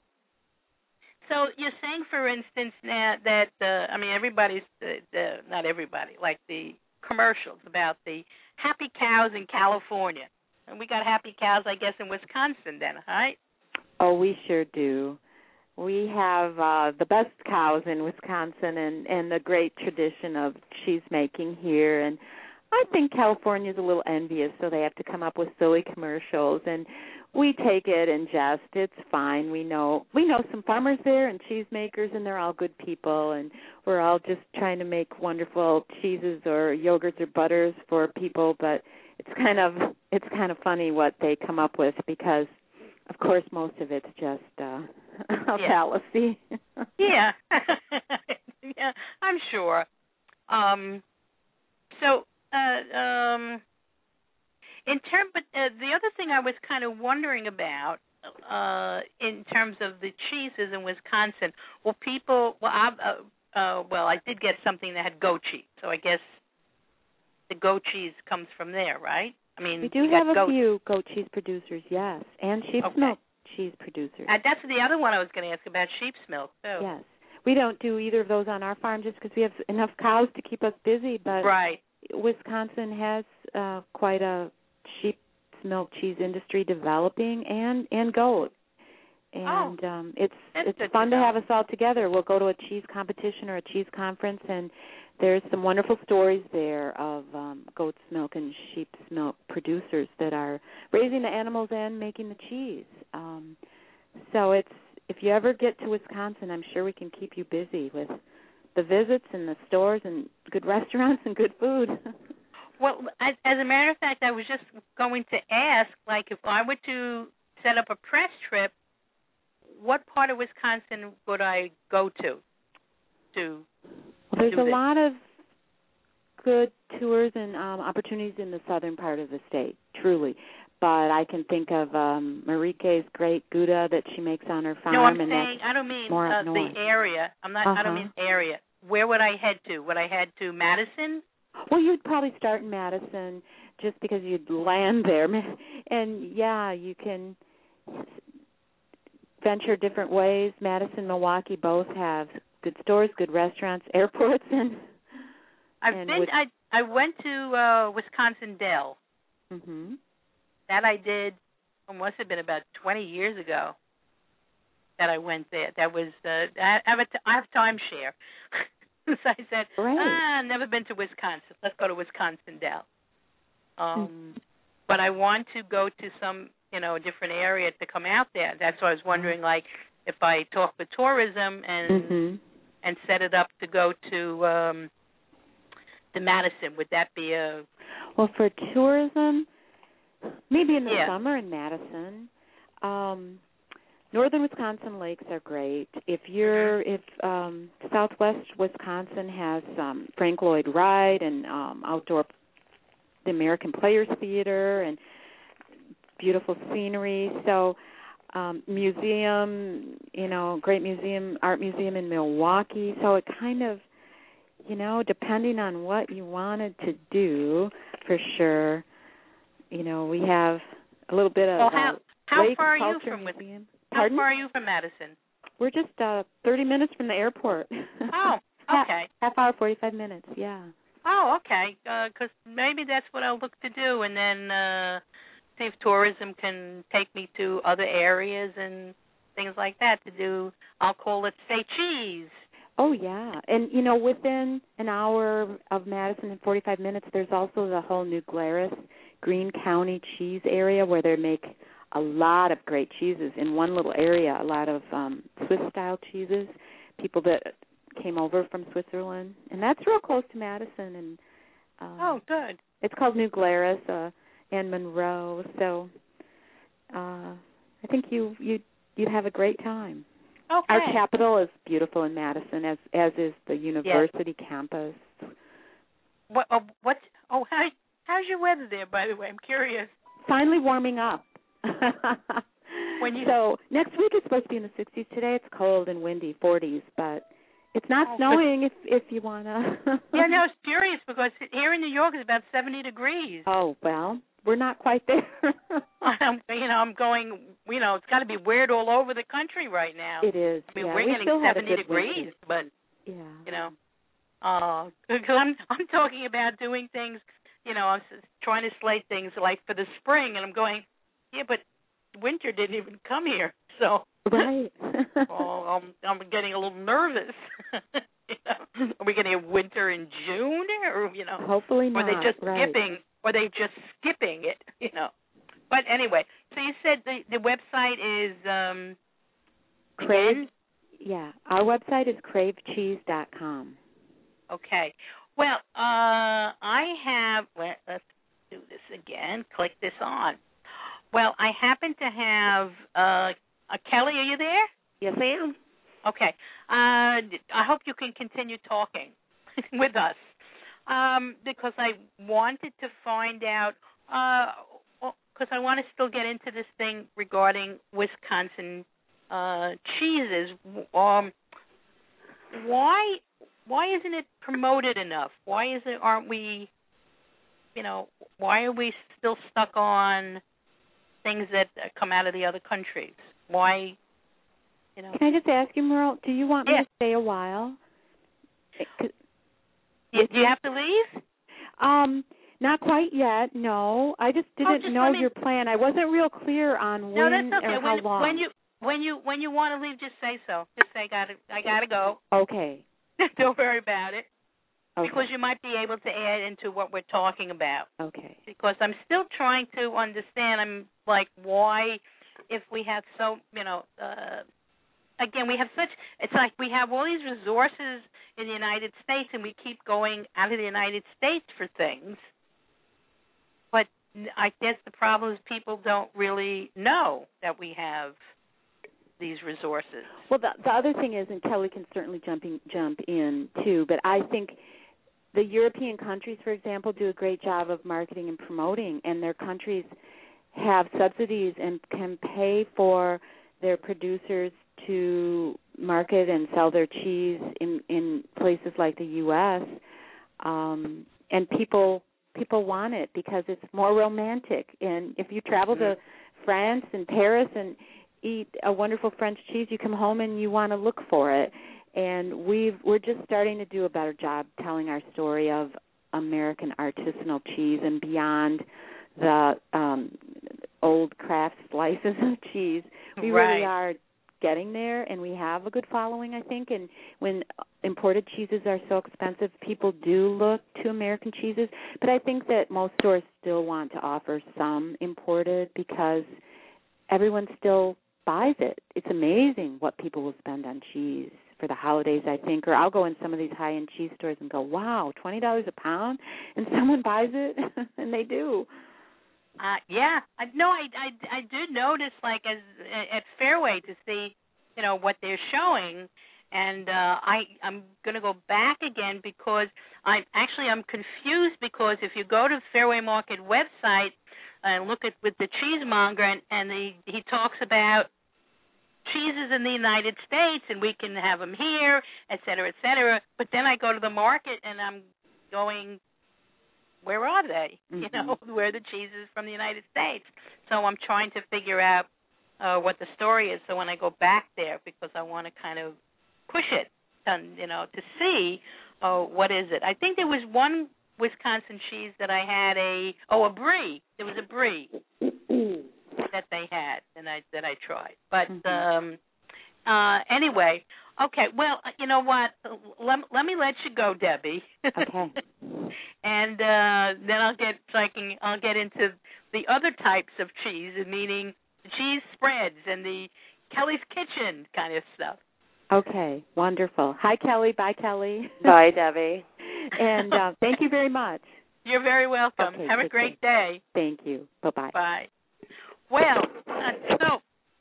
[SPEAKER 2] so you're saying, for instance, now that uh, I mean everybody's the, the not everybody like the commercials about the happy cows in California, and we got happy cows, I guess, in Wisconsin, then, right?
[SPEAKER 3] Oh, we sure do. We have uh, the best cows in Wisconsin, and and the great tradition of cheese making here, and I think California's a little envious, so they have to come up with silly commercials, and we take it in jest. It's fine. We know we know some farmers there and cheesemakers, and they're all good people, and we're all just trying to make wonderful cheeses or yogurts or butters for people. But it's kind of it's kind of funny what they come up with because, of course, most of it's just uh, a
[SPEAKER 2] yeah.
[SPEAKER 3] fallacy.
[SPEAKER 2] yeah, yeah, I'm sure. Um, so. Uh, um, in term, but uh, the other thing I was kind of wondering about, uh, in terms of the cheeses in Wisconsin, well, people, well, I, uh, uh, well, I did get something that had goat cheese, so I guess the goat cheese comes from there, right? I mean,
[SPEAKER 3] we do have a goat. few goat cheese producers, yes, and sheep's okay. milk cheese producers.
[SPEAKER 2] Uh, that's the other one I was going to ask about, sheep's milk, too.
[SPEAKER 3] Yes, we don't do either of those on our farm just because we have enough cows to keep us busy, but
[SPEAKER 2] right.
[SPEAKER 3] Wisconsin has uh, quite a sheep's milk cheese industry developing, and, and goat, and
[SPEAKER 2] oh,
[SPEAKER 3] um, it's
[SPEAKER 2] it's
[SPEAKER 3] fun
[SPEAKER 2] to,
[SPEAKER 3] to have us all together. We'll go to a cheese competition or a cheese conference, and there's some wonderful stories there of um, goat's milk and sheep's milk producers that are raising the animals and making the cheese. Um, so it's if you ever get to Wisconsin, I'm sure we can keep you busy with the visits and the stores and good restaurants and good food.
[SPEAKER 2] Well, as, as a matter of fact, I was just going to ask, like, if I were to set up a press trip, what part of Wisconsin would I go to? To
[SPEAKER 3] well, there's
[SPEAKER 2] do
[SPEAKER 3] a
[SPEAKER 2] this?
[SPEAKER 3] lot of good tours and um, opportunities in the southern part of the state, truly. But I can think of um, Marique's great Gouda that she makes on her farm.
[SPEAKER 2] No, I'm
[SPEAKER 3] and
[SPEAKER 2] saying
[SPEAKER 3] that's
[SPEAKER 2] I don't mean
[SPEAKER 3] more
[SPEAKER 2] uh,
[SPEAKER 3] up
[SPEAKER 2] the
[SPEAKER 3] north.
[SPEAKER 2] area. I'm not.
[SPEAKER 3] Uh-huh.
[SPEAKER 2] I don't mean area. Where would I head to? Would I head to Madison?
[SPEAKER 3] Well, you'd probably start in Madison just because you'd land there. And, yeah, you can venture different ways. Madison, Milwaukee both have good stores, good restaurants, airports. and
[SPEAKER 2] I've
[SPEAKER 3] and
[SPEAKER 2] been.
[SPEAKER 3] with,
[SPEAKER 2] I I went to uh, Wisconsin Dell.
[SPEAKER 3] Mm-hmm.
[SPEAKER 2] That I did. It must have been about twenty years ago that I went there. That was uh, I have a t- I have timeshare. So I said,
[SPEAKER 3] right.
[SPEAKER 2] ah, I've never been to Wisconsin. Let's go to Wisconsin Dell. Um, but I want to go to some, you know, different area to come out there. That's why I was wondering, like, if I talk with tourism and
[SPEAKER 3] mm-hmm.
[SPEAKER 2] and set it up to go to um, to Madison, would that be a?
[SPEAKER 3] Well, for tourism, maybe in the
[SPEAKER 2] yeah.
[SPEAKER 3] summer in Madison. Um, Northern Wisconsin lakes are great. If you're, if um, Southwest Wisconsin has um, Frank Lloyd Wright and um, outdoor, the American Players Theater and beautiful scenery. So, um, museum, you know, great museum, art museum in Milwaukee. So it kind of, you know, depending on what you wanted to do, for sure. You know, we have a little bit of
[SPEAKER 2] well, how,
[SPEAKER 3] uh,
[SPEAKER 2] how
[SPEAKER 3] Lake
[SPEAKER 2] far are you
[SPEAKER 3] Culture
[SPEAKER 2] from
[SPEAKER 3] Museum.
[SPEAKER 2] How
[SPEAKER 3] Pardon?
[SPEAKER 2] far are you from Madison?
[SPEAKER 3] We're just uh, thirty minutes from the airport.
[SPEAKER 2] Oh, okay.
[SPEAKER 3] Half, half hour, forty-five minutes, yeah.
[SPEAKER 2] Oh, okay, because uh, maybe that's what I'll look to do, and then uh, see if tourism can take me to other areas and things like that to do, I'll call it, say, cheese.
[SPEAKER 3] Oh, yeah. And, you know, within an hour of Madison and forty-five minutes, there's also the whole New Glarus, Greene County cheese area where they make a lot of great cheeses in one little area, a lot of um, Swiss-style cheeses, people that came over from Switzerland. And that's real close to Madison. And um,
[SPEAKER 2] Oh, good.
[SPEAKER 3] It's called New Glarus uh, and Monroe. So uh, I think you, you, you'd have a great time.
[SPEAKER 2] Okay.
[SPEAKER 3] Our capital is beautiful in Madison, as as is the university yes. campus.
[SPEAKER 2] What? Oh, what? Oh, how, how's your weather there? By the way, I'm curious.
[SPEAKER 3] Finally warming up.
[SPEAKER 2] when you
[SPEAKER 3] so next week it's supposed to be in the sixties. Today it's cold and windy, forties, but it's not
[SPEAKER 2] oh,
[SPEAKER 3] snowing. If if you wanna.
[SPEAKER 2] yeah, no, it's curious because here in New York it's about seventy degrees.
[SPEAKER 3] Oh well. We're not quite there.
[SPEAKER 2] I'm, you know, I'm going, you know, it's got to be weird all over the country right now.
[SPEAKER 3] It is.
[SPEAKER 2] I mean,
[SPEAKER 3] yeah.
[SPEAKER 2] we're
[SPEAKER 3] we
[SPEAKER 2] getting
[SPEAKER 3] still
[SPEAKER 2] seventy
[SPEAKER 3] winter.
[SPEAKER 2] degrees, but,
[SPEAKER 3] yeah.
[SPEAKER 2] you know, uh, because I'm, I'm talking about doing things, you know, I'm trying to slate things like for the spring, and I'm going, yeah, but winter didn't even come here, so.
[SPEAKER 3] Right.
[SPEAKER 2] well, I'm, I'm getting a little nervous. you know? Are we getting a winter in June, or, you know?
[SPEAKER 3] Hopefully not.
[SPEAKER 2] Or are they just
[SPEAKER 3] right.
[SPEAKER 2] skipping? Or they just skipping it, you know. But anyway, so you said the the website is um
[SPEAKER 3] Crave.
[SPEAKER 2] Again?
[SPEAKER 3] Yeah, our website is crave cheese dot com.
[SPEAKER 2] Okay. Well, uh, I have. Let, let's do this again. Click this on. Well, I happen to have. Uh, uh, Kelly, are you there?
[SPEAKER 3] Yes, I am.
[SPEAKER 2] Okay. Uh, I hope you can continue talking with us. Um, because I wanted to find out, because uh, I want to still get into this thing regarding Wisconsin uh, cheeses. Um, why why isn't it promoted enough? Why is it? Aren't we? You know, why are we still stuck on things that come out of the other countries? Why? You know.
[SPEAKER 3] Can I just ask you, Merle? Do you want me
[SPEAKER 2] yeah.
[SPEAKER 3] to stay a while?
[SPEAKER 2] Yeah, do you have to leave?
[SPEAKER 3] Um, not quite yet. No, I just didn't
[SPEAKER 2] oh, just
[SPEAKER 3] know
[SPEAKER 2] me...
[SPEAKER 3] your plan. I wasn't real clear on
[SPEAKER 2] no,
[SPEAKER 3] when
[SPEAKER 2] that's okay.
[SPEAKER 3] or how
[SPEAKER 2] when,
[SPEAKER 3] long.
[SPEAKER 2] When you when you when you want to leave, just say so. Just say, "Got to, I gotta go."
[SPEAKER 3] Okay.
[SPEAKER 2] Don't worry about it.
[SPEAKER 3] Okay.
[SPEAKER 2] Because you might be able to add into what we're talking about.
[SPEAKER 3] Okay.
[SPEAKER 2] Because I'm still trying to understand. I'm like, why, if we have so, you know. Uh, Again, we have such, it's like we have all these resources in the United States and we keep going out of the United States for things. But I guess the problem is people don't really know that we have these resources.
[SPEAKER 3] Well, the, the other thing is, and Kelly can certainly jump in, jump in too, but I think the European countries, for example, do a great job of marketing and promoting, and their countries have subsidies and can pay for their producers to market and sell their cheese in, in places like the U S Um, and people people want it because it's more romantic. And if you travel to France and Paris and eat a wonderful French cheese, you come home and you want to look for it. And we've we're just starting to do a better job telling our story of American artisanal cheese and beyond the um, old craft slices of cheese. We
[SPEAKER 2] right.
[SPEAKER 3] really are getting there, and we have a good following, I think. And when imported cheeses are so expensive, people do look to American cheeses. But I think that most stores still want to offer some imported because everyone still buys it. It's amazing what people will spend on cheese for the holidays, I think. Or I'll go in some of these high-end cheese stores and go, wow, twenty dollars a pound? And someone buys it, and they do.
[SPEAKER 2] Uh, yeah, I, no, I, I, I did notice, like, as at Fairway to see, you know, what they're showing, and uh, I, I'm going to go back again because I'm actually I'm confused because if you go to the Fairway Market website and look at with the cheesemonger, and, and the, he talks about cheeses in the United States, and we can have them here, et cetera, et cetera. But then I go to the market, and I'm going, where are they? Mm-hmm. You know, where are the cheeses from the United States? So I'm trying to figure out uh, what the story is. So when I go back there, because I want to kind of push it, and you know, to see uh, what is it. I think there was one Wisconsin cheese that I had a oh a brie. There was a brie that they had, and I that I tried. But mm-hmm. um, uh, anyway, Okay. Well, you know what? Let, let me let you go, Debbie.
[SPEAKER 3] Okay.
[SPEAKER 2] And uh, then I'll get so I can I'll get into the other types of cheese, meaning the cheese spreads and the Kelly's Kitchen kind of stuff.
[SPEAKER 3] Okay. Wonderful. Hi, Kelly. Bye, Kelly.
[SPEAKER 4] Bye, Debbie.
[SPEAKER 3] And uh, thank you very much.
[SPEAKER 2] You're very welcome.
[SPEAKER 3] Okay,
[SPEAKER 2] Have a great
[SPEAKER 3] care.
[SPEAKER 2] day.
[SPEAKER 3] Thank you. Bye-bye.
[SPEAKER 2] Bye. Well, uh, so,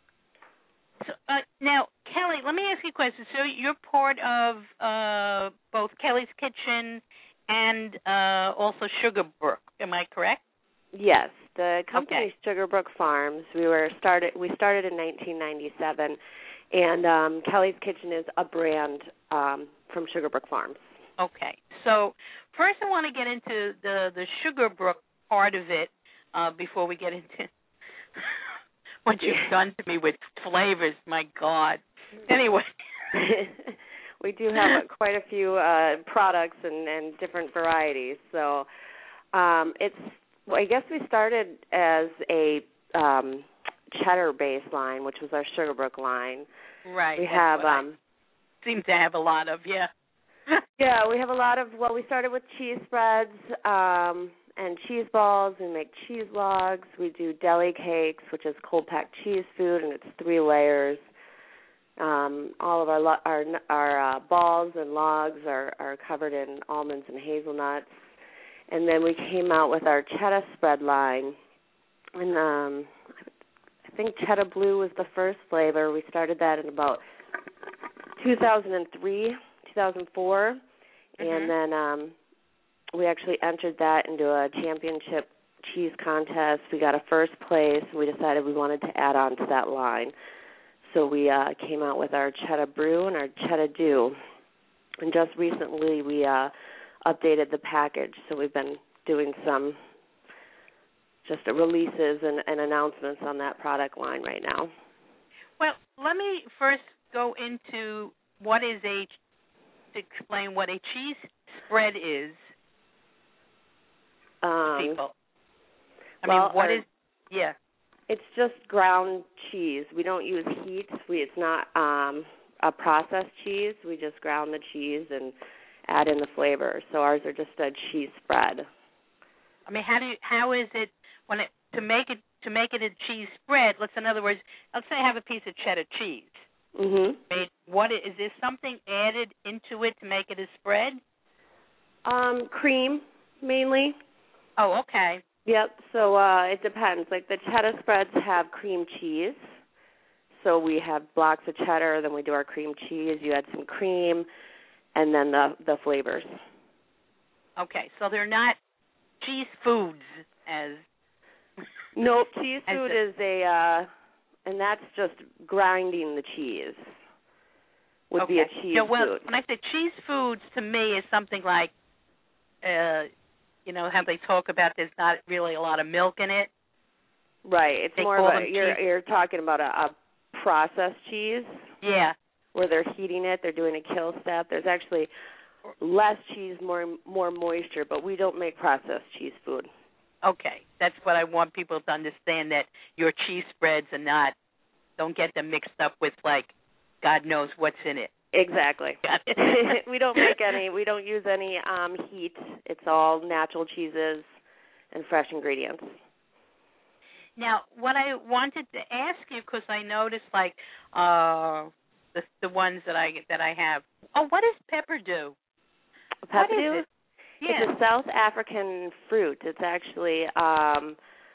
[SPEAKER 2] so uh, now, Kelly, let me ask you a question. So you're part of uh, both Kelly's Kitchen and uh, also Sugarbrook. Am I correct?
[SPEAKER 4] Yes, the company
[SPEAKER 2] Okay.
[SPEAKER 4] Sugarbrook Farms. We were started. We started in nineteen ninety-seven, and um, Kelly's Kitchen is a brand um, from Sugarbrook Farms.
[SPEAKER 2] Okay. So first, I want to get into the the Sugarbrook part of it uh, before we get into what you've done to me with flavors. My God. Anyway.
[SPEAKER 4] We do have quite a few uh, products and, and different varieties. So um, it's. Well, I guess we started as a um, cheddar-based line, which was our Sugarbrook line.
[SPEAKER 2] Right.
[SPEAKER 4] We have. Um,
[SPEAKER 2] seem to have a lot of, yeah.
[SPEAKER 4] Yeah, we have a lot of, well, we started with cheese spreads um, and cheese balls. We make cheese logs. We do deli cakes, which is cold-packed cheese food, and it's three layers. Um, all of our lo- our, our uh, balls and logs are, are covered in almonds and hazelnuts. And then we came out with our cheddar spread line. And um, I think cheddar blue was the first flavor. We started that in about two thousand three. two thousand four, mm-hmm. and then um, we actually entered that into a championship cheese contest. We got a first place. We decided we wanted to add on to that line. So we uh, came out with our cheddar brew and our cheddar dew. And just recently we uh, updated the package. So we've been doing some just releases and, and announcements on that product line right now.
[SPEAKER 2] Well, let me first go into what is a to explain what a cheese spread is
[SPEAKER 4] um,
[SPEAKER 2] to people. I
[SPEAKER 4] well,
[SPEAKER 2] mean, what
[SPEAKER 4] our,
[SPEAKER 2] is, yeah.
[SPEAKER 4] It's just ground cheese. We don't use heat. We, it's not um, a processed cheese. We just ground the cheese and add in the flavor. So ours are just a cheese spread.
[SPEAKER 2] I mean, how do you, how is it when it to make it to make it a cheese spread? Let's in other words, let's say I have a piece of cheddar cheese.
[SPEAKER 4] Mhm.
[SPEAKER 2] What is, is there something added into it to make it a spread?
[SPEAKER 4] Um, cream mainly.
[SPEAKER 2] Oh, okay.
[SPEAKER 4] Yep. So uh, it depends. Like the cheddar spreads have cream cheese. So we have blocks of cheddar, then we do our cream cheese. You add some cream, and then the the flavors.
[SPEAKER 2] Okay, so they're not cheese foods as.
[SPEAKER 4] Nope. Cheese
[SPEAKER 2] as
[SPEAKER 4] food
[SPEAKER 2] a,
[SPEAKER 4] is a. Uh, And that's just grinding the cheese would
[SPEAKER 2] okay.
[SPEAKER 4] be a cheese
[SPEAKER 2] yeah, well,
[SPEAKER 4] food.
[SPEAKER 2] When I say cheese foods, to me is something like, uh, you know, how they talk about there's not really a lot of milk in it.
[SPEAKER 4] Right. It's
[SPEAKER 2] they
[SPEAKER 4] more
[SPEAKER 2] call
[SPEAKER 4] of a,
[SPEAKER 2] them
[SPEAKER 4] you're,
[SPEAKER 2] cheese.
[SPEAKER 4] you're talking about a, a processed cheese.
[SPEAKER 2] Yeah.
[SPEAKER 4] Where they're heating it, they're doing a kill step. There's actually less cheese, more more moisture, but we don't make processed cheese food.
[SPEAKER 2] Okay, that's what I want people to understand, that your cheese spreads are not, don't get them mixed up with, like, God knows what's in it.
[SPEAKER 4] Exactly. We don't make any, we don't use any um, heat. It's all natural cheeses and fresh ingredients.
[SPEAKER 2] Now, what I wanted to ask you, because I noticed, like, uh, the the ones that I that I have. Oh, what is pepperdew?
[SPEAKER 4] Pepperdew?
[SPEAKER 2] What is it? Yeah.
[SPEAKER 4] It's a South African fruit. It's actually um,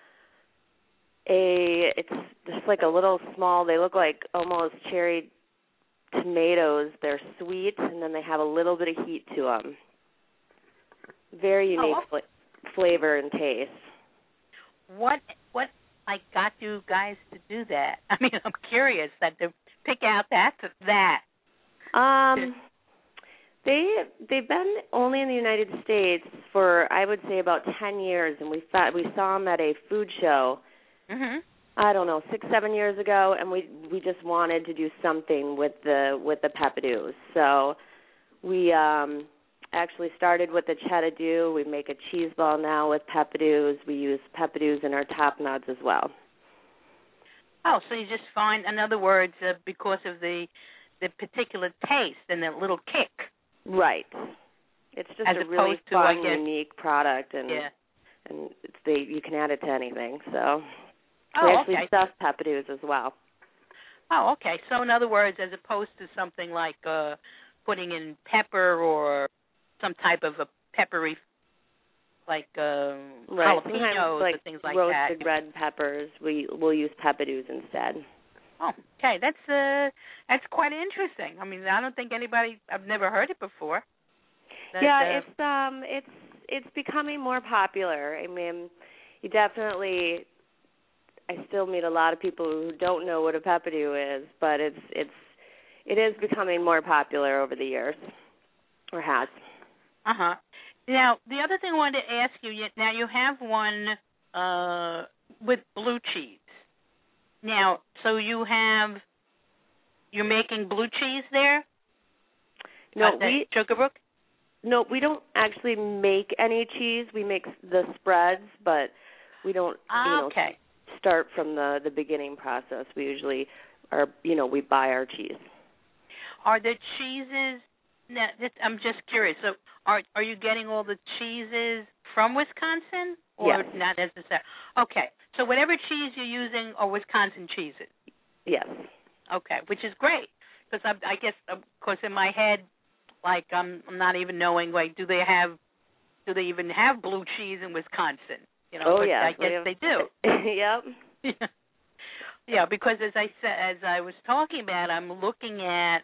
[SPEAKER 4] a. It's just like a little small. They look like almost cherry tomatoes. They're sweet, and then they have a little bit of heat to them. Very unique
[SPEAKER 2] oh.
[SPEAKER 4] fl- flavor and taste.
[SPEAKER 2] What what I got you guys to do that? I mean, I'm curious that to pick out that that.
[SPEAKER 4] Um. They they've been only in the United States for I would say about ten years, and we thought we saw them at a food show.
[SPEAKER 2] Mhm.
[SPEAKER 4] I don't know, six seven years ago, and we we just wanted to do something with the with the peppadews. So we um, actually started with the cheddar dew. We make a cheese ball now with peppadews. We use peppadews in our top nuts as well.
[SPEAKER 2] Oh, so you just find, in other words, uh, because of the the particular taste and that little kick.
[SPEAKER 4] Right. It's just
[SPEAKER 2] As
[SPEAKER 4] a really
[SPEAKER 2] to,
[SPEAKER 4] fun,
[SPEAKER 2] I guess,
[SPEAKER 4] unique product, and
[SPEAKER 2] yeah.
[SPEAKER 4] and it's they you can add it to anything. So
[SPEAKER 2] oh,
[SPEAKER 4] we actually
[SPEAKER 2] okay.
[SPEAKER 4] stuff Peppadews as well.
[SPEAKER 2] Oh, okay. So in other words, as opposed to something like uh, putting in pepper or some type of a peppery, like uh,
[SPEAKER 4] right.
[SPEAKER 2] jalapenos
[SPEAKER 4] Sometimes, like
[SPEAKER 2] or things like
[SPEAKER 4] roasted
[SPEAKER 2] that.
[SPEAKER 4] red peppers, we we'll use Peppadews instead.
[SPEAKER 2] Oh, okay. That's uh, that's quite interesting. I mean, I don't think anybody. I've never heard it before. That,
[SPEAKER 4] yeah,
[SPEAKER 2] uh,
[SPEAKER 4] it's um, it's it's becoming more popular. I mean, you definitely. I still meet a lot of people who don't know what a Peppadew is, but it's it's it is becoming more popular over the years, or has.
[SPEAKER 2] Uh huh. Now, the other thing I wanted to ask you. Now, you have one uh, with blue cheese. Now, so you have you're making blue cheese there?
[SPEAKER 4] No,
[SPEAKER 2] uh,
[SPEAKER 4] we
[SPEAKER 2] Sugarbrook.
[SPEAKER 4] No, we don't actually make any cheese. We make the spreads, but we don't.
[SPEAKER 2] Ah,
[SPEAKER 4] you know,
[SPEAKER 2] okay.
[SPEAKER 4] Start from the the beginning process. We usually are, you know, we buy our cheese.
[SPEAKER 2] Are the cheeses? Now, this, I'm just curious. So, are are you getting all the cheeses from Wisconsin, or
[SPEAKER 4] yes.
[SPEAKER 2] not necessarily? Okay. So, whatever cheese you're using are Wisconsin cheeses.
[SPEAKER 4] Yes.
[SPEAKER 2] Okay, which is great because I, I guess, of course, in my head, like I'm, I'm not even knowing. Like, do they have? Do they even have blue cheese in Wisconsin? You know,
[SPEAKER 4] oh yeah,
[SPEAKER 2] I guess
[SPEAKER 4] have,
[SPEAKER 2] they do.
[SPEAKER 4] Yep.
[SPEAKER 2] Yeah. Yeah, because as I said, as I was talking about, I'm looking at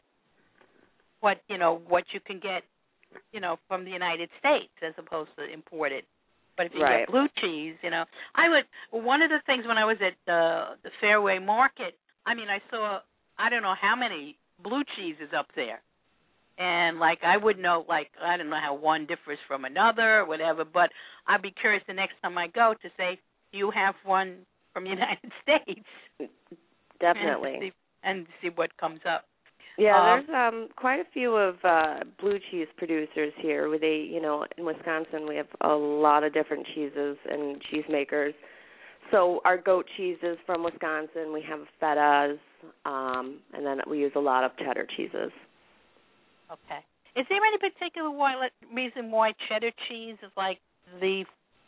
[SPEAKER 2] what you know what you can get, you know, from the United States as opposed to imported. But if you
[SPEAKER 4] right.
[SPEAKER 2] get blue cheese, you know, I would. One of the things when I was at the the Fairway Market, I mean, I saw I don't know how many blue cheeses up there. And, like, I would know, like, I don't know how one differs from another or whatever, but I'd be curious the next time I go to say, do you have one from the United States?
[SPEAKER 4] Definitely.
[SPEAKER 2] And see, and see what comes up.
[SPEAKER 4] Yeah,
[SPEAKER 2] um,
[SPEAKER 4] there's um, quite a few of uh, blue cheese producers here. Where they, you know, in Wisconsin we have a lot of different cheeses and cheese makers. So our goat cheese is from Wisconsin. We have fettas, um, and then we use a lot of cheddar cheeses.
[SPEAKER 2] Okay. Is there any particular why, reason why cheddar cheese is like the,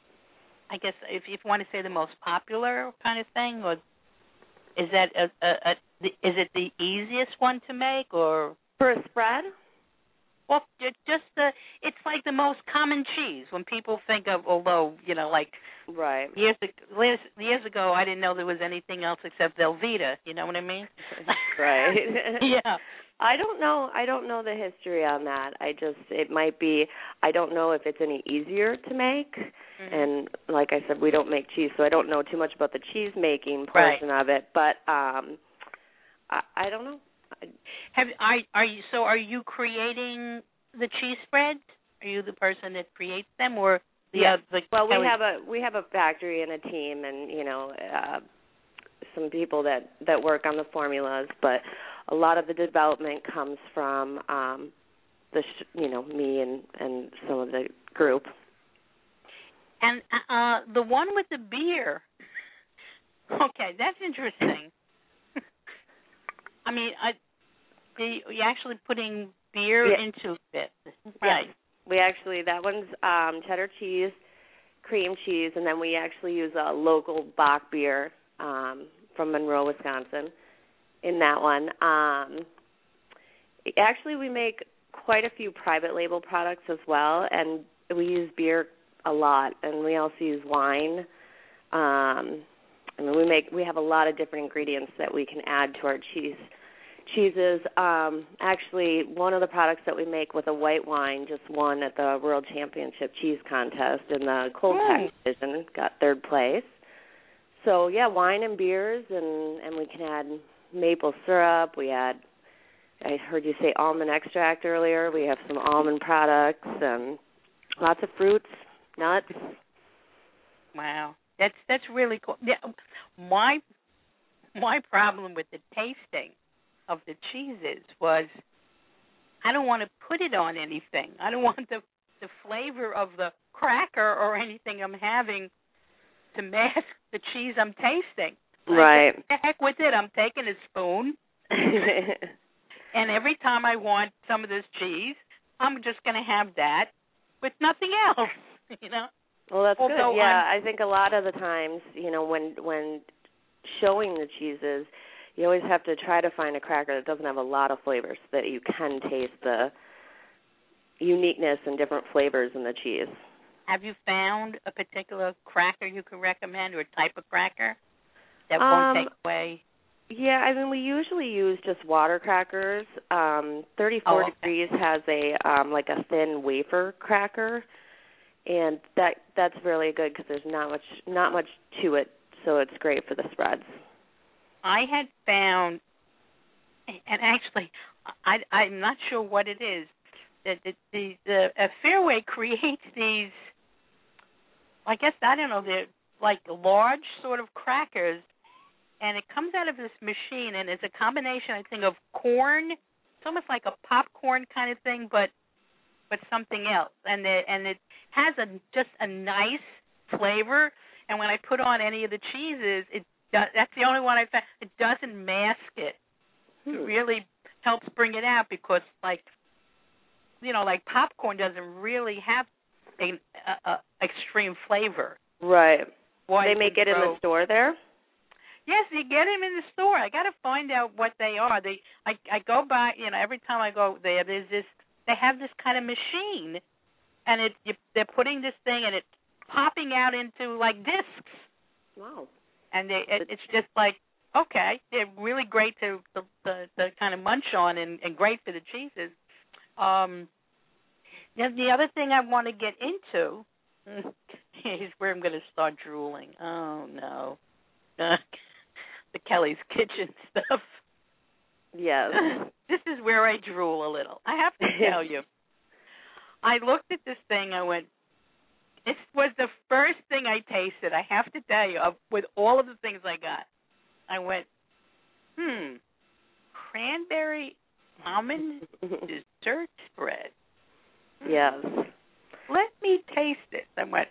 [SPEAKER 2] I guess, if you want to say the most popular kind of thing, or is that a, a, a, is it the easiest one to make, or
[SPEAKER 4] for a spread?
[SPEAKER 2] Well, just the it's like the most common cheese when people think of, although you know, like
[SPEAKER 4] right
[SPEAKER 2] years years years ago, I didn't know there was anything else except Velveeta. You know what I mean?
[SPEAKER 4] Right.
[SPEAKER 2] Yeah.
[SPEAKER 4] I don't know. I don't know the history on that. I just it might be. I don't know if it's any easier to make. Mm-hmm. And like I said, we don't make cheese, so I don't know too much about the cheese making portion
[SPEAKER 2] right.
[SPEAKER 4] of it. But um, I, I don't know.
[SPEAKER 2] Have are are you so? Are you creating the cheese spreads? Are you the person that creates them, or the?
[SPEAKER 4] Yeah.
[SPEAKER 2] Uh, the
[SPEAKER 4] well, we
[SPEAKER 2] Kelly?
[SPEAKER 4] have a we have a factory and a team, and you know, uh, some people that that work on the formulas, but a lot of the development comes from um, the sh- you know me and, and some of the group.
[SPEAKER 2] And uh, the one with the beer. Okay, that's interesting. I mean, I, the, you're actually putting beer
[SPEAKER 4] yeah.
[SPEAKER 2] into it, right?
[SPEAKER 4] Yeah. We actually that one's um, cheddar cheese, cream cheese, and then we actually use a local Bach beer um, from Monroe, Wisconsin. In that one, um, actually, we make quite a few private label products as well, and we use beer a lot, and we also use wine. Um, I mean, we make we have a lot of different ingredients that we can add to our cheese cheeses. Um, actually, one of the products that we make with a white wine just won at the World Championship Cheese Contest in the cold pack division, got third place. So yeah, wine and beers, and, and we can add maple syrup. We add, I heard you say almond extract earlier. We have some almond products and lots of fruits, nuts.
[SPEAKER 2] Wow, that's that's really cool. Yeah, my my problem with the tasting of the cheeses was I don't want to put it on anything. I don't want the the flavor of the cracker or anything I'm having to mask the cheese I'm tasting.
[SPEAKER 4] Right.
[SPEAKER 2] Like, the heck with it. I'm taking a spoon. And every time I want some of this cheese, I'm just going to have that with nothing else, you know.
[SPEAKER 4] Well, that's
[SPEAKER 2] Although
[SPEAKER 4] good. Yeah,
[SPEAKER 2] I'm,
[SPEAKER 4] I think a lot of the times, you know, when when showing the cheeses, you always have to try to find a cracker that doesn't have a lot of flavors so that you can taste the uniqueness and different flavors in the cheese.
[SPEAKER 2] have you found a particular cracker you could recommend or type of cracker that
[SPEAKER 4] Um,
[SPEAKER 2] won't take away?
[SPEAKER 4] Yeah, I mean, we usually use just water crackers. Um, thirty-four
[SPEAKER 2] Oh, okay.
[SPEAKER 4] degrees has a um, like a thin wafer cracker, and that that's really good because there's not much not much to it, so it's great for the spreads.
[SPEAKER 2] I had found, and actually, I, I'm not sure what it is, that the, the, the a Fairway creates these, I guess, I don't know, they're like large sort of crackers, and it comes out of this machine, and it's a combination, I think, of corn. It's almost like a popcorn kind of thing, but but something else, and it, and it has a just a nice flavor. And when I put on any of the cheeses, it does, that's the only one I found. It doesn't mask it.
[SPEAKER 4] Hmm.
[SPEAKER 2] It really helps bring it out because, like, you know, like popcorn doesn't really have a, a, a extreme flavor.
[SPEAKER 4] Right.
[SPEAKER 2] Why
[SPEAKER 4] They make it in the store there?
[SPEAKER 2] Yes, you get them in the store. I got to find out what they are. They, I, I go by, you know, every time I go there, there's this. They have this kind of machine, and it you, they're putting this thing, and it's popping out into like discs.
[SPEAKER 4] Wow.
[SPEAKER 2] And they, it, it's just like, okay, they're really great to to, to, to kind of munch on, and, and great for the cheeses. Um, now the other thing I want to get into is where I'm going to start drooling. Oh no. The Kelly's Kitchen stuff.
[SPEAKER 4] Yes.
[SPEAKER 2] This is where I drool a little. I have to tell you. I looked at this thing. I went, this was the first thing I tasted. I have to tell you, of, with all of the things I got, I went, hmm, cranberry almond dessert spread.
[SPEAKER 4] Yes.
[SPEAKER 2] Let me taste it. I went,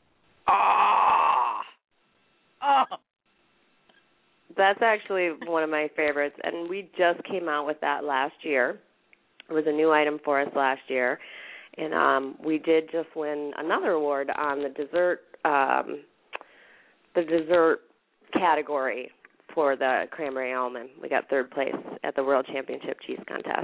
[SPEAKER 2] ah, oh. oh.
[SPEAKER 4] That's actually one of my favorites, and we just came out with that last year. It was a new item for us last year, and um, we did just win another award on the dessert, um, the dessert category for the cranberry almond. We got third place at the World Championship Cheese Contest.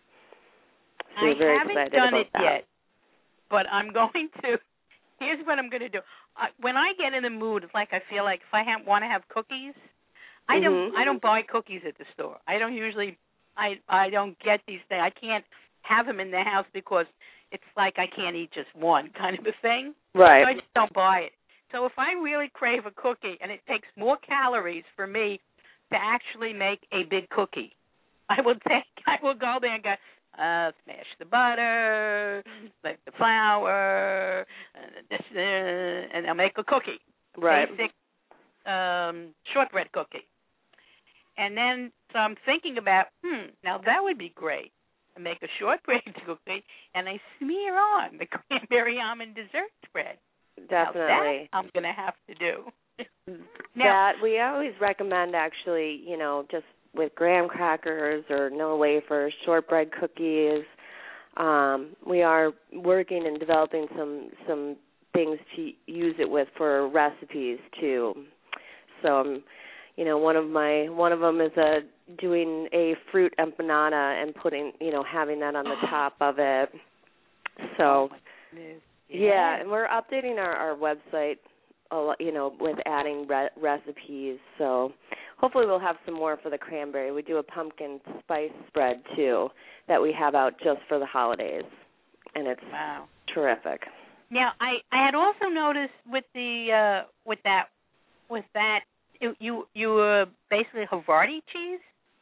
[SPEAKER 4] So we're very
[SPEAKER 2] I haven't
[SPEAKER 4] excited
[SPEAKER 2] done
[SPEAKER 4] about
[SPEAKER 2] it
[SPEAKER 4] that.
[SPEAKER 2] yet, but I'm going to. Here's what I'm going to do. Uh, when I get in the mood, it's like I feel like if I have, want to have cookies. I don't.
[SPEAKER 4] Mm-hmm.
[SPEAKER 2] I don't buy cookies at the store. I don't usually. I. I don't get these things. I can't have them in the house because it's like I can't eat just one kind of a thing.
[SPEAKER 4] Right.
[SPEAKER 2] So I just don't buy it. So if I really crave a cookie, and it takes more calories for me to actually make a big cookie, I will take. I will go there and go. Uh, smash the butter, like the flour, and this, uh, and I'll make a cookie.
[SPEAKER 4] Right.
[SPEAKER 2] Basic um, shortbread cookie. And then, so I'm thinking about, hmm, now that would be great. I make a shortbread cookie, and I smear on the cranberry almond dessert spread.
[SPEAKER 4] Definitely.
[SPEAKER 2] Now that I'm going to have to do. Now,
[SPEAKER 4] that we always recommend actually, you know, just with graham crackers or no wafers, shortbread cookies. Um, we are working and developing some some things to use it with for recipes too. So, um, you know, one of my one of them is a doing a fruit empanada and putting, you know, having that on the top of it. So,
[SPEAKER 2] oh my goodness.
[SPEAKER 4] yeah.
[SPEAKER 2] yeah,
[SPEAKER 4] and we're updating our, our website, a lot, you know, with adding re- recipes. So, hopefully we'll have some more for the cranberry. We do a pumpkin spice spread too that we have out just for the holidays, and it's
[SPEAKER 2] wow.
[SPEAKER 4] terrific.
[SPEAKER 2] Now, I, I had also noticed with the uh, with that with that you you, you uh, basically Havarti cheese.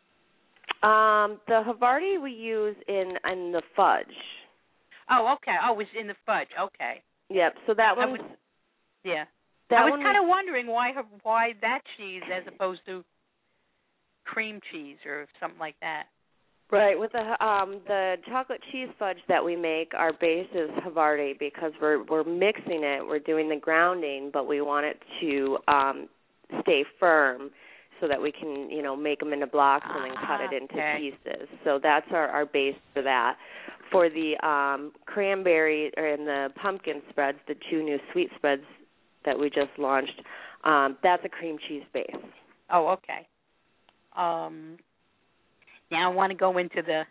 [SPEAKER 4] Um, the Havarti we use in in the fudge.
[SPEAKER 2] Oh, okay. Oh, it was in the fudge. Okay.
[SPEAKER 4] Yep. So that
[SPEAKER 2] I
[SPEAKER 4] one.
[SPEAKER 2] was, yeah.
[SPEAKER 4] That
[SPEAKER 2] I was
[SPEAKER 4] one
[SPEAKER 2] kind of wondering why her, why that cheese as opposed to cream cheese or something like that.
[SPEAKER 4] Right, with the um, the chocolate cheese fudge that we make, our base is Havarti because we're we're mixing it, we're doing the grounding, but we want it to um, stay firm. so that we can, you know, make them into blocks and then cut it into
[SPEAKER 2] okay.
[SPEAKER 4] pieces. So that's our, our base for that. For the um, cranberry or in the pumpkin spreads, the two new sweet spreads that we just launched, um, that's a cream cheese base.
[SPEAKER 2] Oh, okay. Um, now I want to go into the.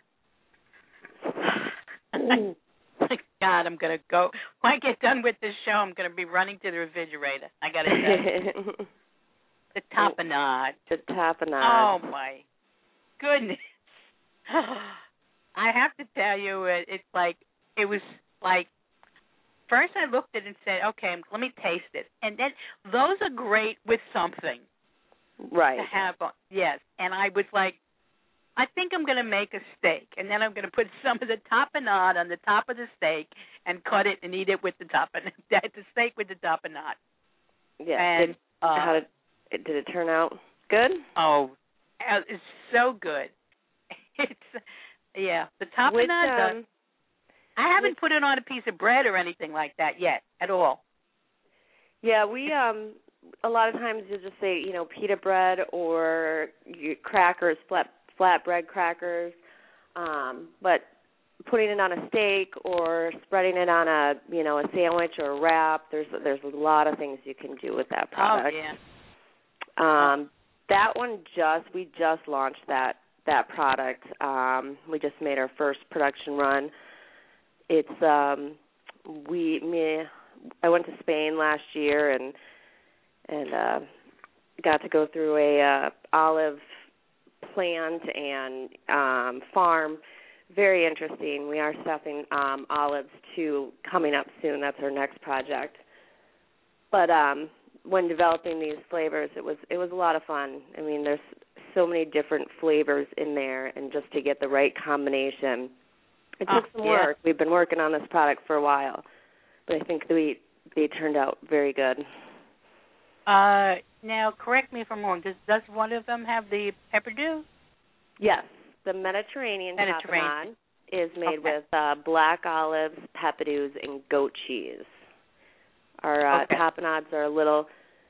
[SPEAKER 2] God, I'm gonna go. When I get done with this show, I'm gonna be running to the refrigerator. I gotta tell you. The tapenade.
[SPEAKER 4] The tapenade.
[SPEAKER 2] Oh my goodness! I have to tell you, it, it's like it was like. First, I looked at it and said, "Okay, let me taste it," and then those are great with something.
[SPEAKER 4] Right.
[SPEAKER 2] To have, yes, and I was like, I think I'm going to make a steak, and then I'm going to put some of the tapenade on the top of the steak and cut it and eat it with the tapenade. The steak with the tapenade.
[SPEAKER 4] Yeah.
[SPEAKER 2] And
[SPEAKER 4] did,
[SPEAKER 2] uh,
[SPEAKER 4] how did, did it turn out? Good?
[SPEAKER 2] Oh, it's so good. It's yeah, the tapenade.
[SPEAKER 4] With, um,
[SPEAKER 2] the, I haven't
[SPEAKER 4] with,
[SPEAKER 2] put it on a piece of bread or anything like that yet at all.
[SPEAKER 4] Yeah, we um a lot of times you'll just say, you know, pita bread or crackers, flat flatbread crackers, um, but putting it on a steak or spreading it on a, you know, a sandwich or a wrap, there's there's a lot of things you can do with that product.
[SPEAKER 2] Oh, yeah.
[SPEAKER 4] Um, that one just, we just launched that, that product. Um, we just made our first production run. It's, um, we, me, I went to Spain last year and, and, uh, got to go through a, uh, olive plant and, um, farm. Very interesting. We are stuffing, um, olives too, coming up soon. That's our next project. But, um, when developing these flavors, it was it was a lot of fun. I mean, there's so many different flavors in there, and just to get the right combination, it took
[SPEAKER 2] oh,
[SPEAKER 4] some
[SPEAKER 2] yeah.
[SPEAKER 4] work. We've been working on this product for a while, but I think we they turned out very good.
[SPEAKER 2] Uh, now, correct me if I'm wrong. Does does one of them have the pepperdew?
[SPEAKER 4] Yes, the Mediterranean,
[SPEAKER 2] Mediterranean.
[SPEAKER 4] tapenade is made
[SPEAKER 2] okay.
[SPEAKER 4] with uh, black olives, peppadews, and goat cheese. Our uh,
[SPEAKER 2] okay.
[SPEAKER 4] tapenades are a little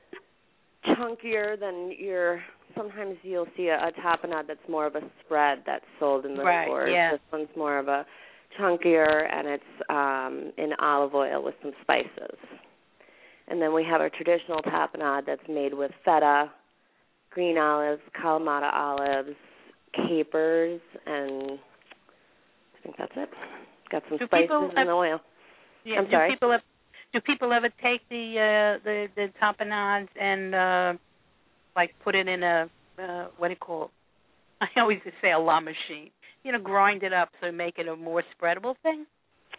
[SPEAKER 4] chunkier than your, sometimes you'll see a, a tapenade that's more of a spread that's sold in the
[SPEAKER 2] right,
[SPEAKER 4] stores.
[SPEAKER 2] Yeah.
[SPEAKER 4] This one's more of a chunkier, and it's um, in olive oil with some spices. And then we have our traditional tapenade that's made with feta, green olives, Kalamata olives, capers, and I think that's it. Got some
[SPEAKER 2] do
[SPEAKER 4] spices
[SPEAKER 2] people,
[SPEAKER 4] and
[SPEAKER 2] uh,
[SPEAKER 4] oil.
[SPEAKER 2] Yeah,
[SPEAKER 4] I'm sorry.
[SPEAKER 2] Do people, do people ever take the uh, the the tapenades and uh, like put it in a uh, what do you call it? I always just say a la machine. You know, grind it up so make it a more spreadable thing.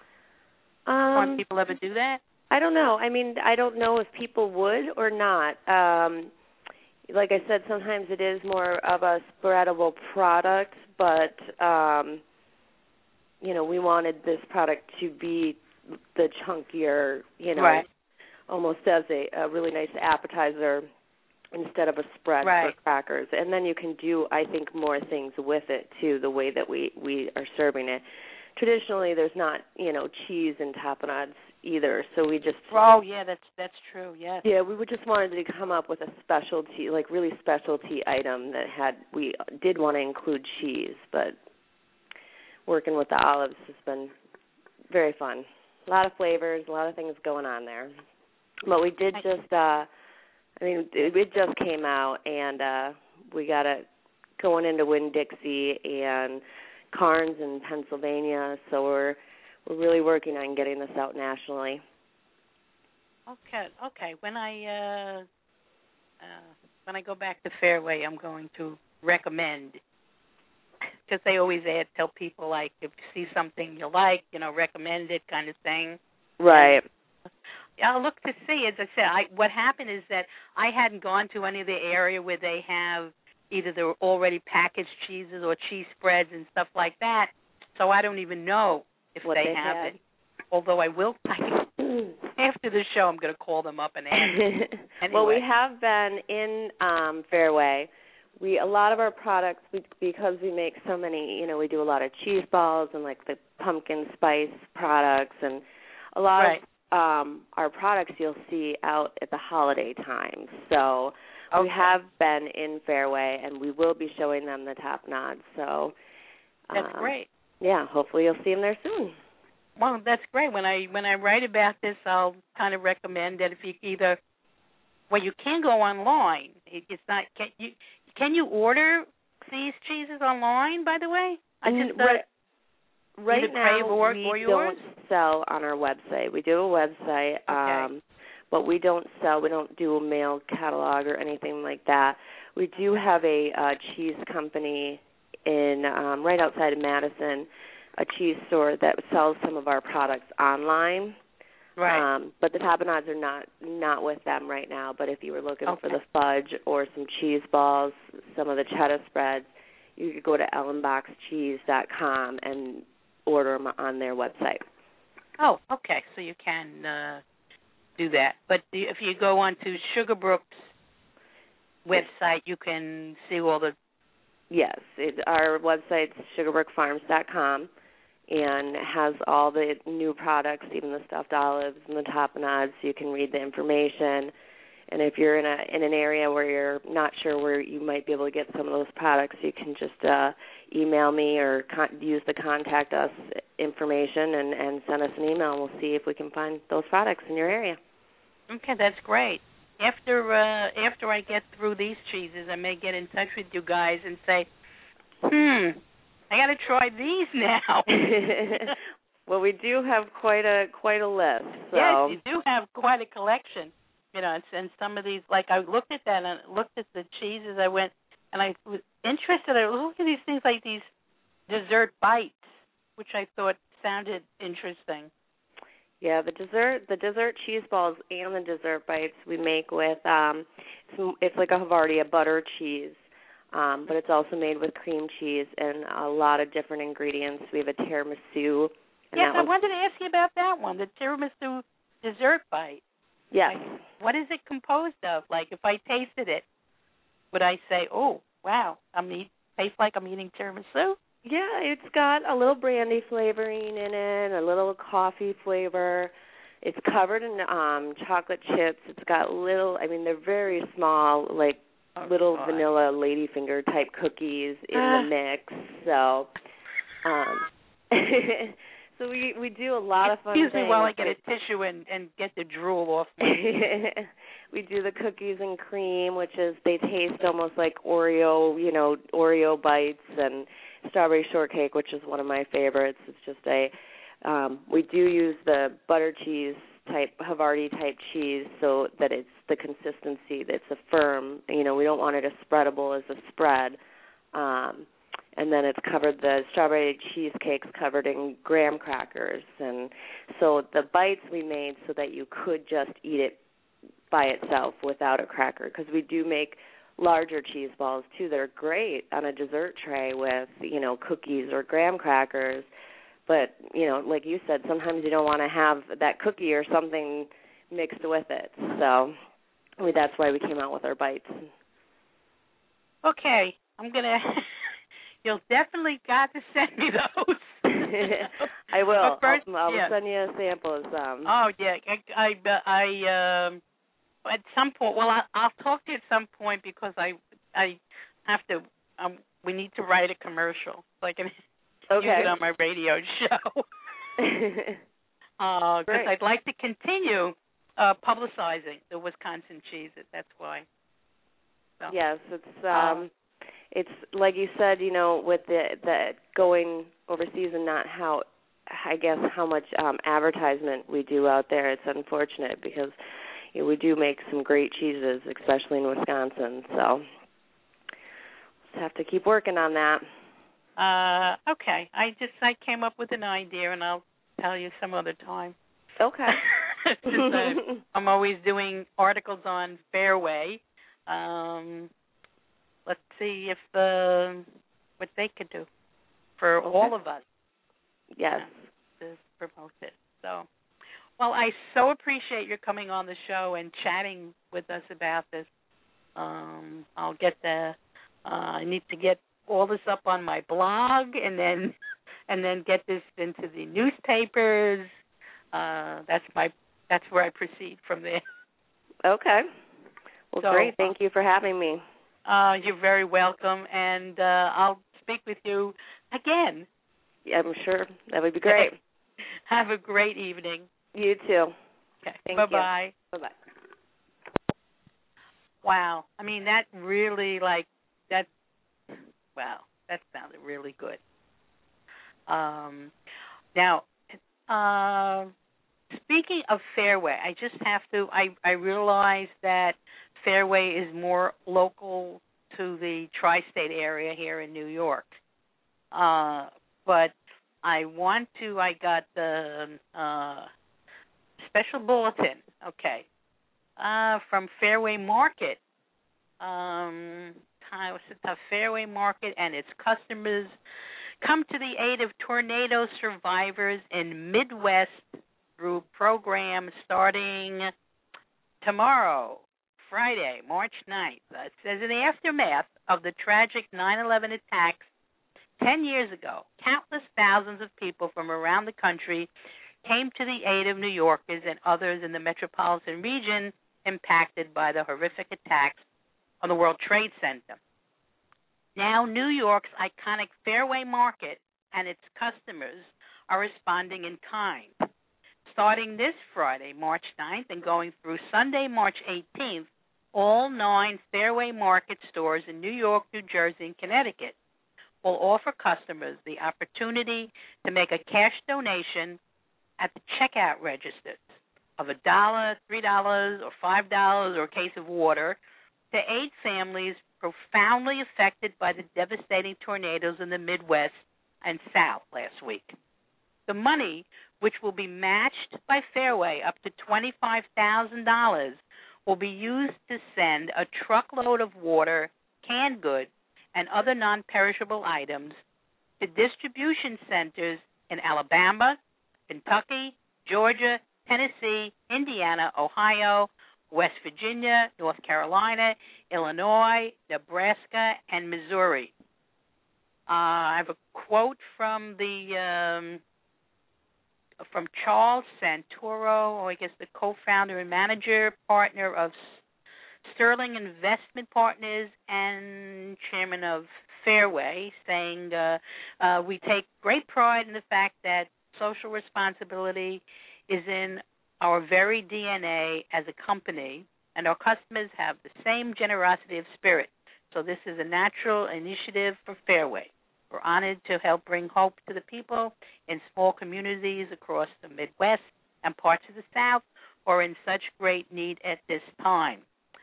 [SPEAKER 4] Um,
[SPEAKER 2] Do people ever do that?
[SPEAKER 4] I don't know. I mean, I don't know if people would or not. Um, like I said, sometimes it is more of a spreadable product, but um, you know, we wanted this product to be the chunkier, you know,
[SPEAKER 2] right.
[SPEAKER 4] almost as a, a really nice appetizer instead of a spread
[SPEAKER 2] right.
[SPEAKER 4] for crackers. And then you can do, I think, more things with it, too, the way that we, we are serving it. Traditionally, there's not, you know, cheese in tapenades either, so we just...
[SPEAKER 2] Oh, yeah, that's that's true, yes.
[SPEAKER 4] Yeah, we would just wanted to come up with a specialty, like really specialty item that had, we did want to include cheese, but working with the olives has been very fun. A lot of flavors, a lot of things going on there. But we did just, uh, I mean, it, it just came out, and uh, we got it going into Winn-Dixie and Carnes in Pennsylvania, so we're we're really working on getting this out nationally.
[SPEAKER 2] Okay, okay. When I uh, uh, when I go back to Fairway, I'm going to recommend, because they always add, tell people, like, if you see something you like, you know, recommend it kind of thing.
[SPEAKER 4] Right.
[SPEAKER 2] I'll look to see. As I said, I, what happened is that I hadn't gone to any of the area where they have either the already packaged cheeses or cheese spreads and stuff like that, so I don't even know if
[SPEAKER 4] what
[SPEAKER 2] they,
[SPEAKER 4] they
[SPEAKER 2] have
[SPEAKER 4] had.
[SPEAKER 2] it. Although I will, after the show, I'm going to call them up and ask. Anyway.
[SPEAKER 4] Well, we have been in um, Fairway. We a lot of our products, we, because we make so many, you know, we do a lot of cheese balls and like the pumpkin spice products, and a lot
[SPEAKER 2] right.
[SPEAKER 4] of um, our products you'll see out at the holiday time. So
[SPEAKER 2] Okay.
[SPEAKER 4] we have been in Fairway, and we will be showing them the top knots. So
[SPEAKER 2] that's
[SPEAKER 4] um,
[SPEAKER 2] great.
[SPEAKER 4] Yeah, hopefully you'll see them there soon.
[SPEAKER 2] Well, that's great. When I when I write about this, I'll kind of recommend that if you either, well, you can go online. It, it's not can you can you order these cheeses online? By the way, I just uh,
[SPEAKER 4] right, right now
[SPEAKER 2] or,
[SPEAKER 4] we
[SPEAKER 2] or yours?
[SPEAKER 4] don't sell on our website. We do have a website,
[SPEAKER 2] okay.
[SPEAKER 4] um, but we don't sell. We don't do a mail catalog or anything like that. We do have a uh, cheese company in um, right outside of Madison, a cheese store that sells some of our products online.
[SPEAKER 2] Right.
[SPEAKER 4] Um, but the tapenades are not not with them right now. But if you were looking
[SPEAKER 2] okay.
[SPEAKER 4] for the fudge or some cheese balls, some of the cheddar spreads, you could go to ellen box cheese dot com and order them on their website.
[SPEAKER 2] Oh, okay. So you can uh, do that. But if you go onto Sugarbrook's website, you can see all the...
[SPEAKER 4] Yes. It, our website's sugarbrook farms dot com and has all the new products, even the stuffed olives and the tapenades, so you can read the information. And if you're in a in an area where you're not sure where you might be able to get some of those products, you can just uh, email me or con- use the contact us information and, and send us an email, and we'll see if we can find those products in your area.
[SPEAKER 2] Okay, that's great. After uh, after I get through these cheeses, I may get in touch with you guys and say, hmm, I got to try these now.
[SPEAKER 4] Well, we do have quite a quite a list. So.
[SPEAKER 2] Yes, you do have quite a collection. You know, and some of these, like I looked at that and looked at the cheeses. I went and I was interested. I looked at these things like these dessert bites, which I thought sounded interesting.
[SPEAKER 4] Yeah, the dessert, the dessert cheese balls and the dessert bites we make with, um, it's, it's like a Havarti, a butter cheese, um, but it's also made with cream cheese and a lot of different ingredients. We have a tiramisu. And
[SPEAKER 2] yes,
[SPEAKER 4] that
[SPEAKER 2] I wanted to ask you about that one, the tiramisu dessert bite.
[SPEAKER 4] Yes.
[SPEAKER 2] Like, what is it composed of? Like, if I tasted it, would I say, "Oh, wow, I'm eat tastes like I'm eating tiramisu"?
[SPEAKER 4] Yeah, it's got a little brandy flavoring in it, a little coffee flavor. It's covered in um chocolate chips. It's got little, I mean, they're very small, like
[SPEAKER 2] oh,
[SPEAKER 4] little
[SPEAKER 2] God.
[SPEAKER 4] vanilla ladyfinger type cookies in
[SPEAKER 2] Ah.
[SPEAKER 4] the mix. So, um, so we we do a lot of fun
[SPEAKER 2] Excuse
[SPEAKER 4] things.
[SPEAKER 2] me while I get a tissue and, and get the drool off me.
[SPEAKER 4] We do the cookies and cream, which is they taste almost like Oreo, you know, Oreo bites, and strawberry shortcake, which is one of my favorites. It's just a um, we do use the butter cheese type, Havarti type cheese, so that it's the consistency that's a firm. You know, we don't want it as spreadable as a spread. Um, and then it's covered, the strawberry cheesecake's covered in graham crackers. And so the bites we made so that you could just eat it by itself without a cracker, because we do make larger cheese balls, too. They're great on a dessert tray with, you know, cookies or graham crackers. But, you know, like you said, sometimes you don't want to have that cookie or something mixed with it. So I mean, that's why we came out with our bites.
[SPEAKER 2] Okay, I'm going to... You'll definitely got to send me those.
[SPEAKER 4] I will.
[SPEAKER 2] But first,
[SPEAKER 4] I'll, I'll
[SPEAKER 2] yeah.
[SPEAKER 4] send you a sample of some.
[SPEAKER 2] Oh, yeah. I, I, I um, at some point, well, I, I'll talk to you at some point because I I have to, um, we need to write a commercial so I can
[SPEAKER 4] okay.
[SPEAKER 2] use it on my radio show. Because uh, I'd like to continue uh, publicizing the Wisconsin cheeses. That's why. So,
[SPEAKER 4] yes, it's... um.
[SPEAKER 2] um
[SPEAKER 4] It's like you said, you know, with the the going overseas and not how, I guess, how much um, advertisement we do out there. It's unfortunate because you know, we do make some great cheeses, especially in Wisconsin. So just have to keep working on that.
[SPEAKER 2] Uh, okay. I just I came up with an idea, and I'll tell you some other time.
[SPEAKER 4] Okay.
[SPEAKER 2] just, uh, I'm always doing articles on Fairway. Um, let's see if the what they could do for
[SPEAKER 4] okay.
[SPEAKER 2] all of us.
[SPEAKER 4] Yes.
[SPEAKER 2] To promote it. So, well, I so appreciate your coming on the show and chatting with us about this. Um, I'll get the. Uh, I need to get all this up on my blog, and then, and then get this into the newspapers. Uh, that's my. That's where I proceed from there.
[SPEAKER 4] Okay. Well,
[SPEAKER 2] so,
[SPEAKER 4] great. Thank you for having me.
[SPEAKER 2] Uh, you're very welcome, and uh, I'll speak with you again.
[SPEAKER 4] Yeah, I'm sure. That would be great.
[SPEAKER 2] Have a great evening.
[SPEAKER 4] You too.
[SPEAKER 2] Okay.
[SPEAKER 4] Thank
[SPEAKER 2] Bye-bye.
[SPEAKER 4] you. Bye-bye.
[SPEAKER 2] Wow. I mean, that really, like, that, wow, that sounded really good. Um, now, uh, speaking of Fairway, I just have to, I, I realize that Fairway is more local to the tri-state area here in New York. Uh, but I want to, I got the uh, special bulletin, okay, uh, from Fairway Market. Um, what's it, the Fairway Market and its customers come to the aid of tornado survivors in Midwest through programs starting tomorrow, Friday, March ninth. Uh, it says, in the aftermath of the tragic nine eleven attacks ten years ago, countless thousands of people from around the country came to the aid of New Yorkers and others in the metropolitan region impacted by the horrific attacks on the World Trade Center. Now, New York's iconic Fairway Market and its customers are responding in kind. Starting this Friday, March ninth, and going through Sunday, March eighteenth, all nine Fairway Market stores in New York, New Jersey, and Connecticut will offer customers the opportunity to make a cash donation at the checkout registers of a dollar, three dollars, or five dollars, or a case of water to aid families profoundly affected by the devastating tornadoes in the Midwest and South last week. The money, which will be matched by Fairway up to twenty-five thousand dollars, will be used to send a truckload of water, canned goods, and other non-perishable items to distribution centers in Alabama, Kentucky, Georgia, Tennessee, Indiana, Ohio, West Virginia, North Carolina, Illinois, Nebraska, and Missouri. Uh, I have a quote from the um, from Charles Santoro, or I guess the co-founder and manager partner of Sterling Investment Partners and chairman of Fairway, saying, uh, uh, we take great pride in the fact that social responsibility is in our very D N A as a company, and our customers have the same generosity of spirit. So this is a natural initiative for Fairway. We're honored to help bring hope to the people in small communities across the Midwest and parts of the South who are in such great need at this time.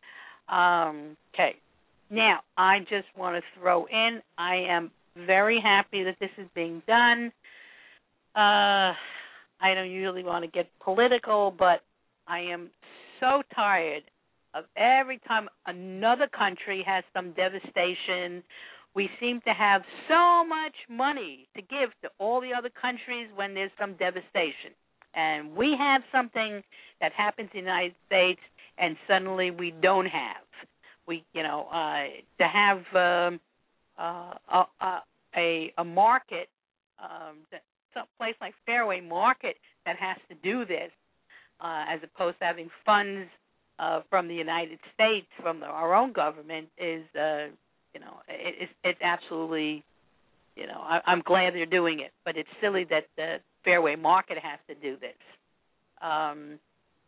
[SPEAKER 2] Um, okay. Now, I just want to throw in, I am very happy that this is being done. Uh, I don't usually want to get political, but I am so tired of every time another country has some devastation, we seem to have so much money to give to all the other countries when there's some devastation. And we have something that happens in the United States, and suddenly we don't have. We, you know, uh, to have um, uh, a, a a market, um, that, some place like Fairway Market that has to do this, uh, as opposed to having funds uh, from the United States, from the, our own government, is, uh, you know, it, it's, it's absolutely, you know, I, I'm glad they're doing it, but it's silly that the Fairway Market has to do this. Um,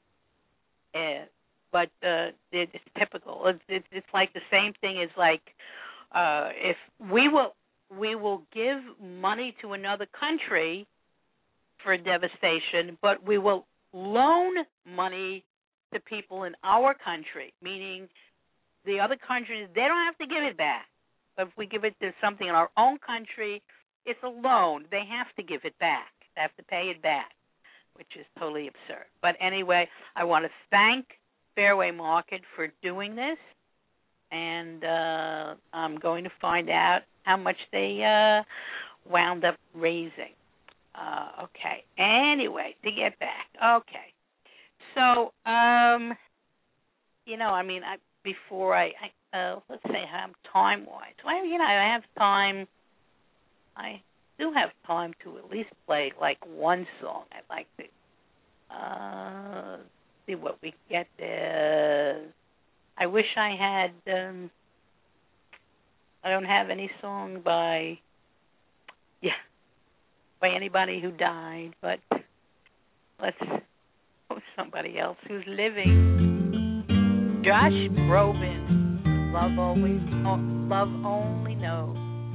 [SPEAKER 2] and, but uh, it, it's typical. It's, it's it's like the same thing as like uh, if we will we will give money to another country for devastation, but we will loan money to people in our country, meaning the other countries, they don't have to give it back. But if we give it to something in our own country, it's a loan. They have to give it back. They have to pay it back, which is totally absurd. But anyway, I want to thank Fairway Market for doing this, and uh, I'm going to find out how much they uh, wound up raising. Uh, okay. Anyway, to get back. Okay. So, um, you know, I mean, I, before I, I uh, let's say, have time-wise. Well, you know, I have time. I do have time to at least play like one song. I'd like to uh, see what we get there. I wish I had. Um, I don't have any song by, yeah, by anybody who died, but let's hope somebody else who's living. Josh Groban, Love Always, oh, Love Only Knows.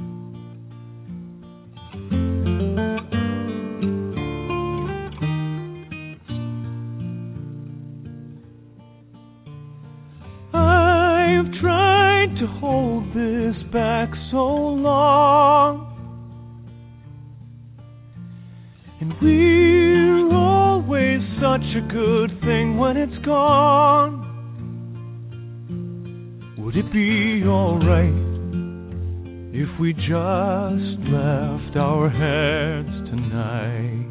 [SPEAKER 5] I've tried to hold this back so long, and we're always such a good thing when it's gone. Would it be alright if we just left our heads tonight?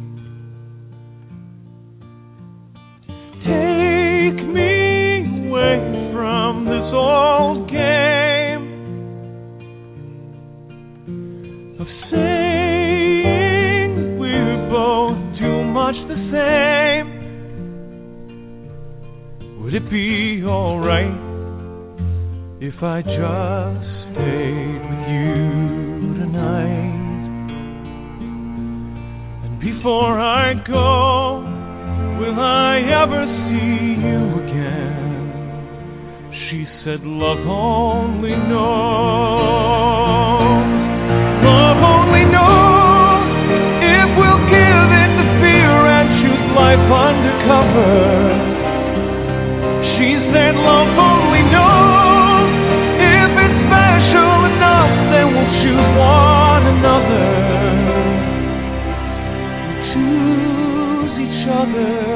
[SPEAKER 5] Take me away from this old game of saying we're both too much the same. Would it be alright if I just stayed with you tonight? And before I go, will I ever see you again? She said, love only knows. Love only knows if we'll give in to fear and choose life undercover. She said, love only knows if it's special enough, then we'll choose one another. We'll choose each other.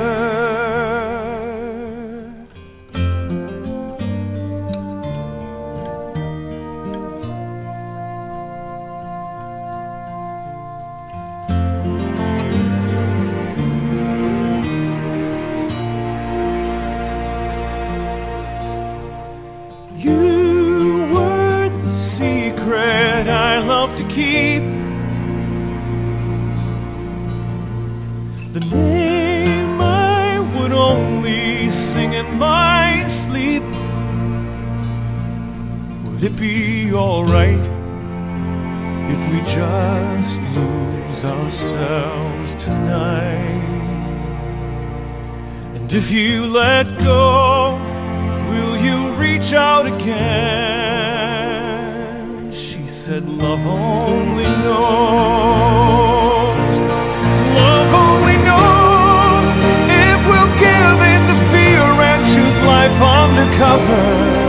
[SPEAKER 5] The name I would only sing in my sleep. Would it be alright if we just lose ourselves tonight? And if you let go, will you reach out again? She said, love only knows. Love only knows if we'll give in to fear and choose life undercover.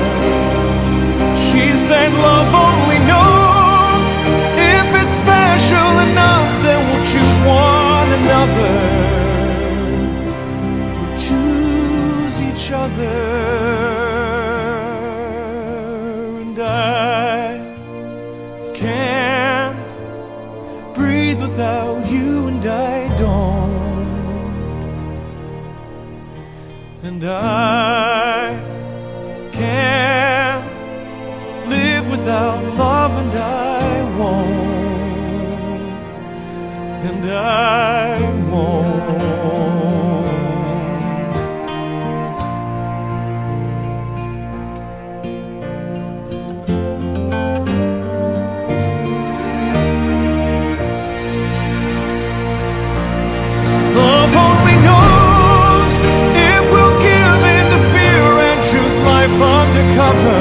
[SPEAKER 5] She said, love only knows if it's special enough, then we'll choose one another. We'll choose each other. And I can't breathe without you, and I don't. And I can't live without love, and I won't. And I won't. Love only knows if we'll give in to fear and choose life undercover.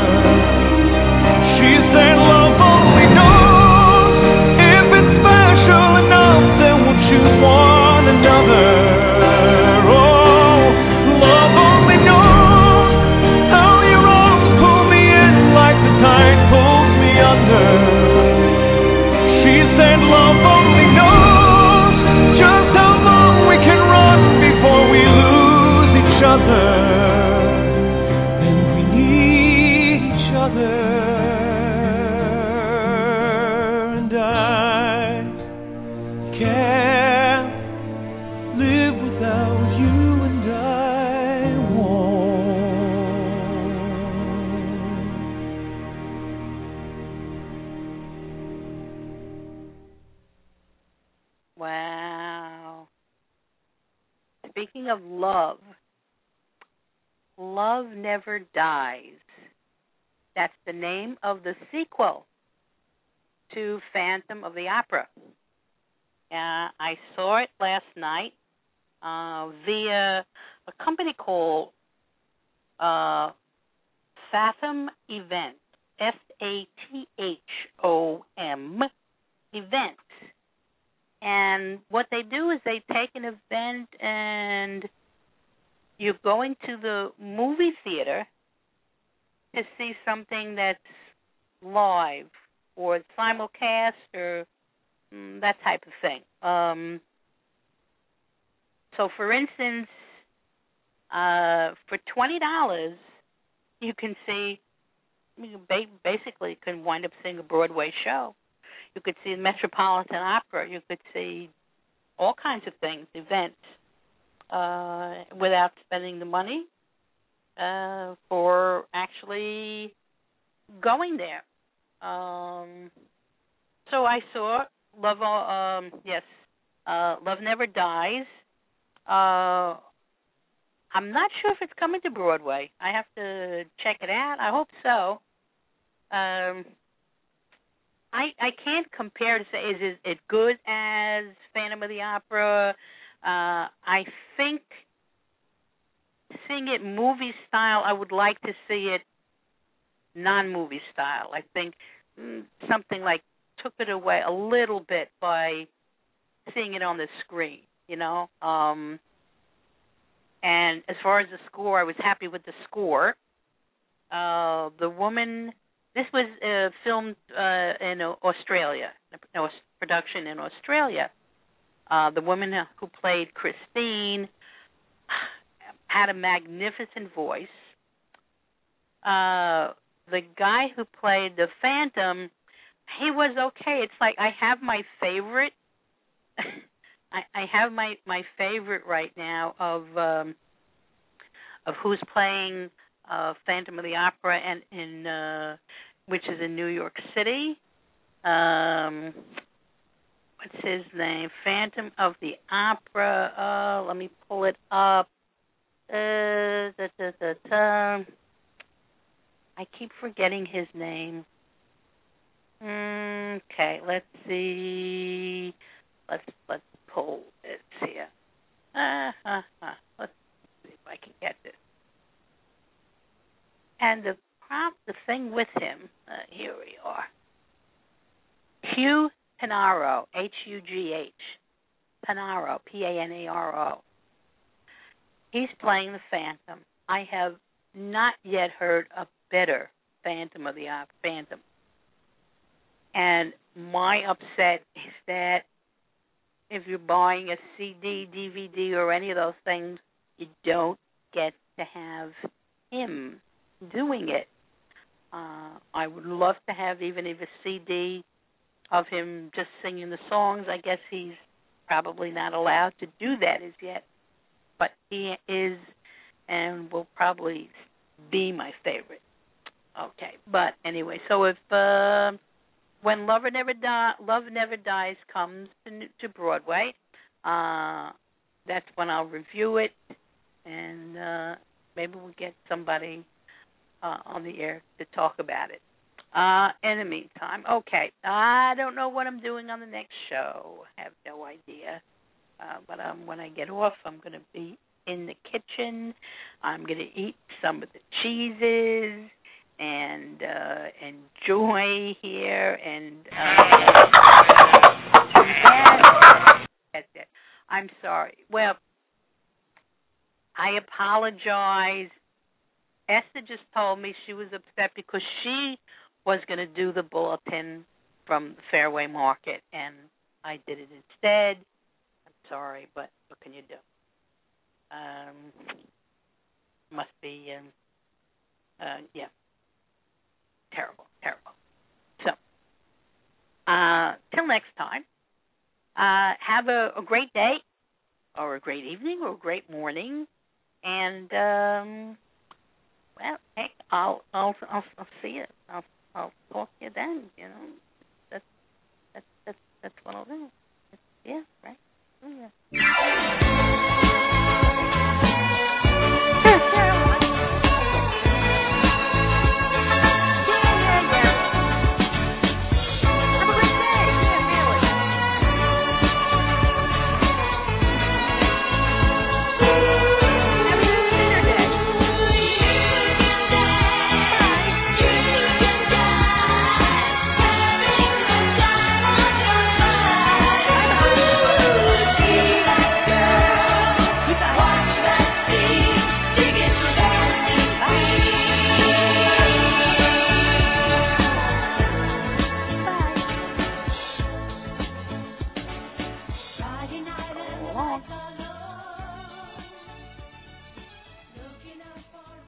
[SPEAKER 5] She said, love only knows if it's special enough, then we'll choose one another. Oh, love only knows how your arms pull me in like the tide pulls me under. She said, love only knows just how long we can run before we lose each other. And we need each other. And I can't live without you, and I won't.
[SPEAKER 2] Wow. Speaking of love, Love Never Dies. That's the name of the sequel to Phantom of the Opera. Uh, I saw it last night uh, via a company called uh, Fathom Events, F A T H O M, Events. And what they do is they take an event and you're going to the movie theater to see something that's live or simulcast or mm, that type of thing. Um, so, for instance, uh, for twenty dollars, you can see, you basically can wind up seeing a Broadway show. You could see the Metropolitan Opera. You could see all kinds of things, events, uh, without spending the money uh, for actually going there. Um, so I saw Love, um, yes, uh, Love Never Dies. Uh, I'm not sure if it's coming to Broadway. I have to check it out. I hope so. Um, I I can't compare to say is, is it good as Phantom of the Opera. Uh, I think seeing it movie style, I would like to see it non-movie style. I think mm, something like took it away a little bit by seeing it on the screen, you know. Um, and as far as the score, I was happy with the score. Uh, the woman, this was uh, filmed uh, in Australia, a production in Australia. Uh, the woman who played Christine had a magnificent voice. Uh, the guy who played the Phantom, he was okay. It's like I have my favorite. I, I have my, my favorite right now of um, of who's playing uh, Phantom of the Opera, and in uh, which is in New York City. Um, what's his name? Phantom of the Opera. Uh, let me pull it up. Uh, da, da, da, da. I keep forgetting his name. Okay, let's see. Let's let's pull it here. Uh, uh, uh. Let's see if I can get this. And the prop, the thing with him. Uh, here we are. Hugh Panaro, H U G H. Panaro, P A N A R O. He's playing the Phantom. I have not yet heard a better Phantom of the Opera. Phantom. And my upset is that if you're buying a C D, D V D, or any of those things, you don't get to have him doing it. Uh, I would love to have even if a C D of him just singing the songs. I guess he's probably not allowed to do that as yet. But he is and will probably be my favorite. Okay, but anyway, so if uh, when Love Never Die, Love Never Dies comes to, to Broadway, uh, that's when I'll review it, and uh, maybe we'll get somebody uh, on the air to talk about it. Uh, in the meantime, okay, I don't know what I'm doing on the next show. I have no idea. Uh, but um, when I get off, I'm going to be in the kitchen. I'm going to eat some of the cheeses and uh, enjoy here. And uh, that's it. I'm sorry. Well, I apologize. Esther just told me she was upset because she was going to do the bulletin from the Fairway Market, and I did it instead. Sorry, but what can you do? Um, must be, um, uh, yeah, terrible, terrible. So, uh, till next time, uh, have a, a great day, or a great evening, or a great morning, and um, well, hey, I'll, I'll, I'll, I'll see you. I'll, I'll talk to you then. You know, that's that's that's that's what I'll do. Yeah, right. Oh, yeah.
[SPEAKER 5] Bye.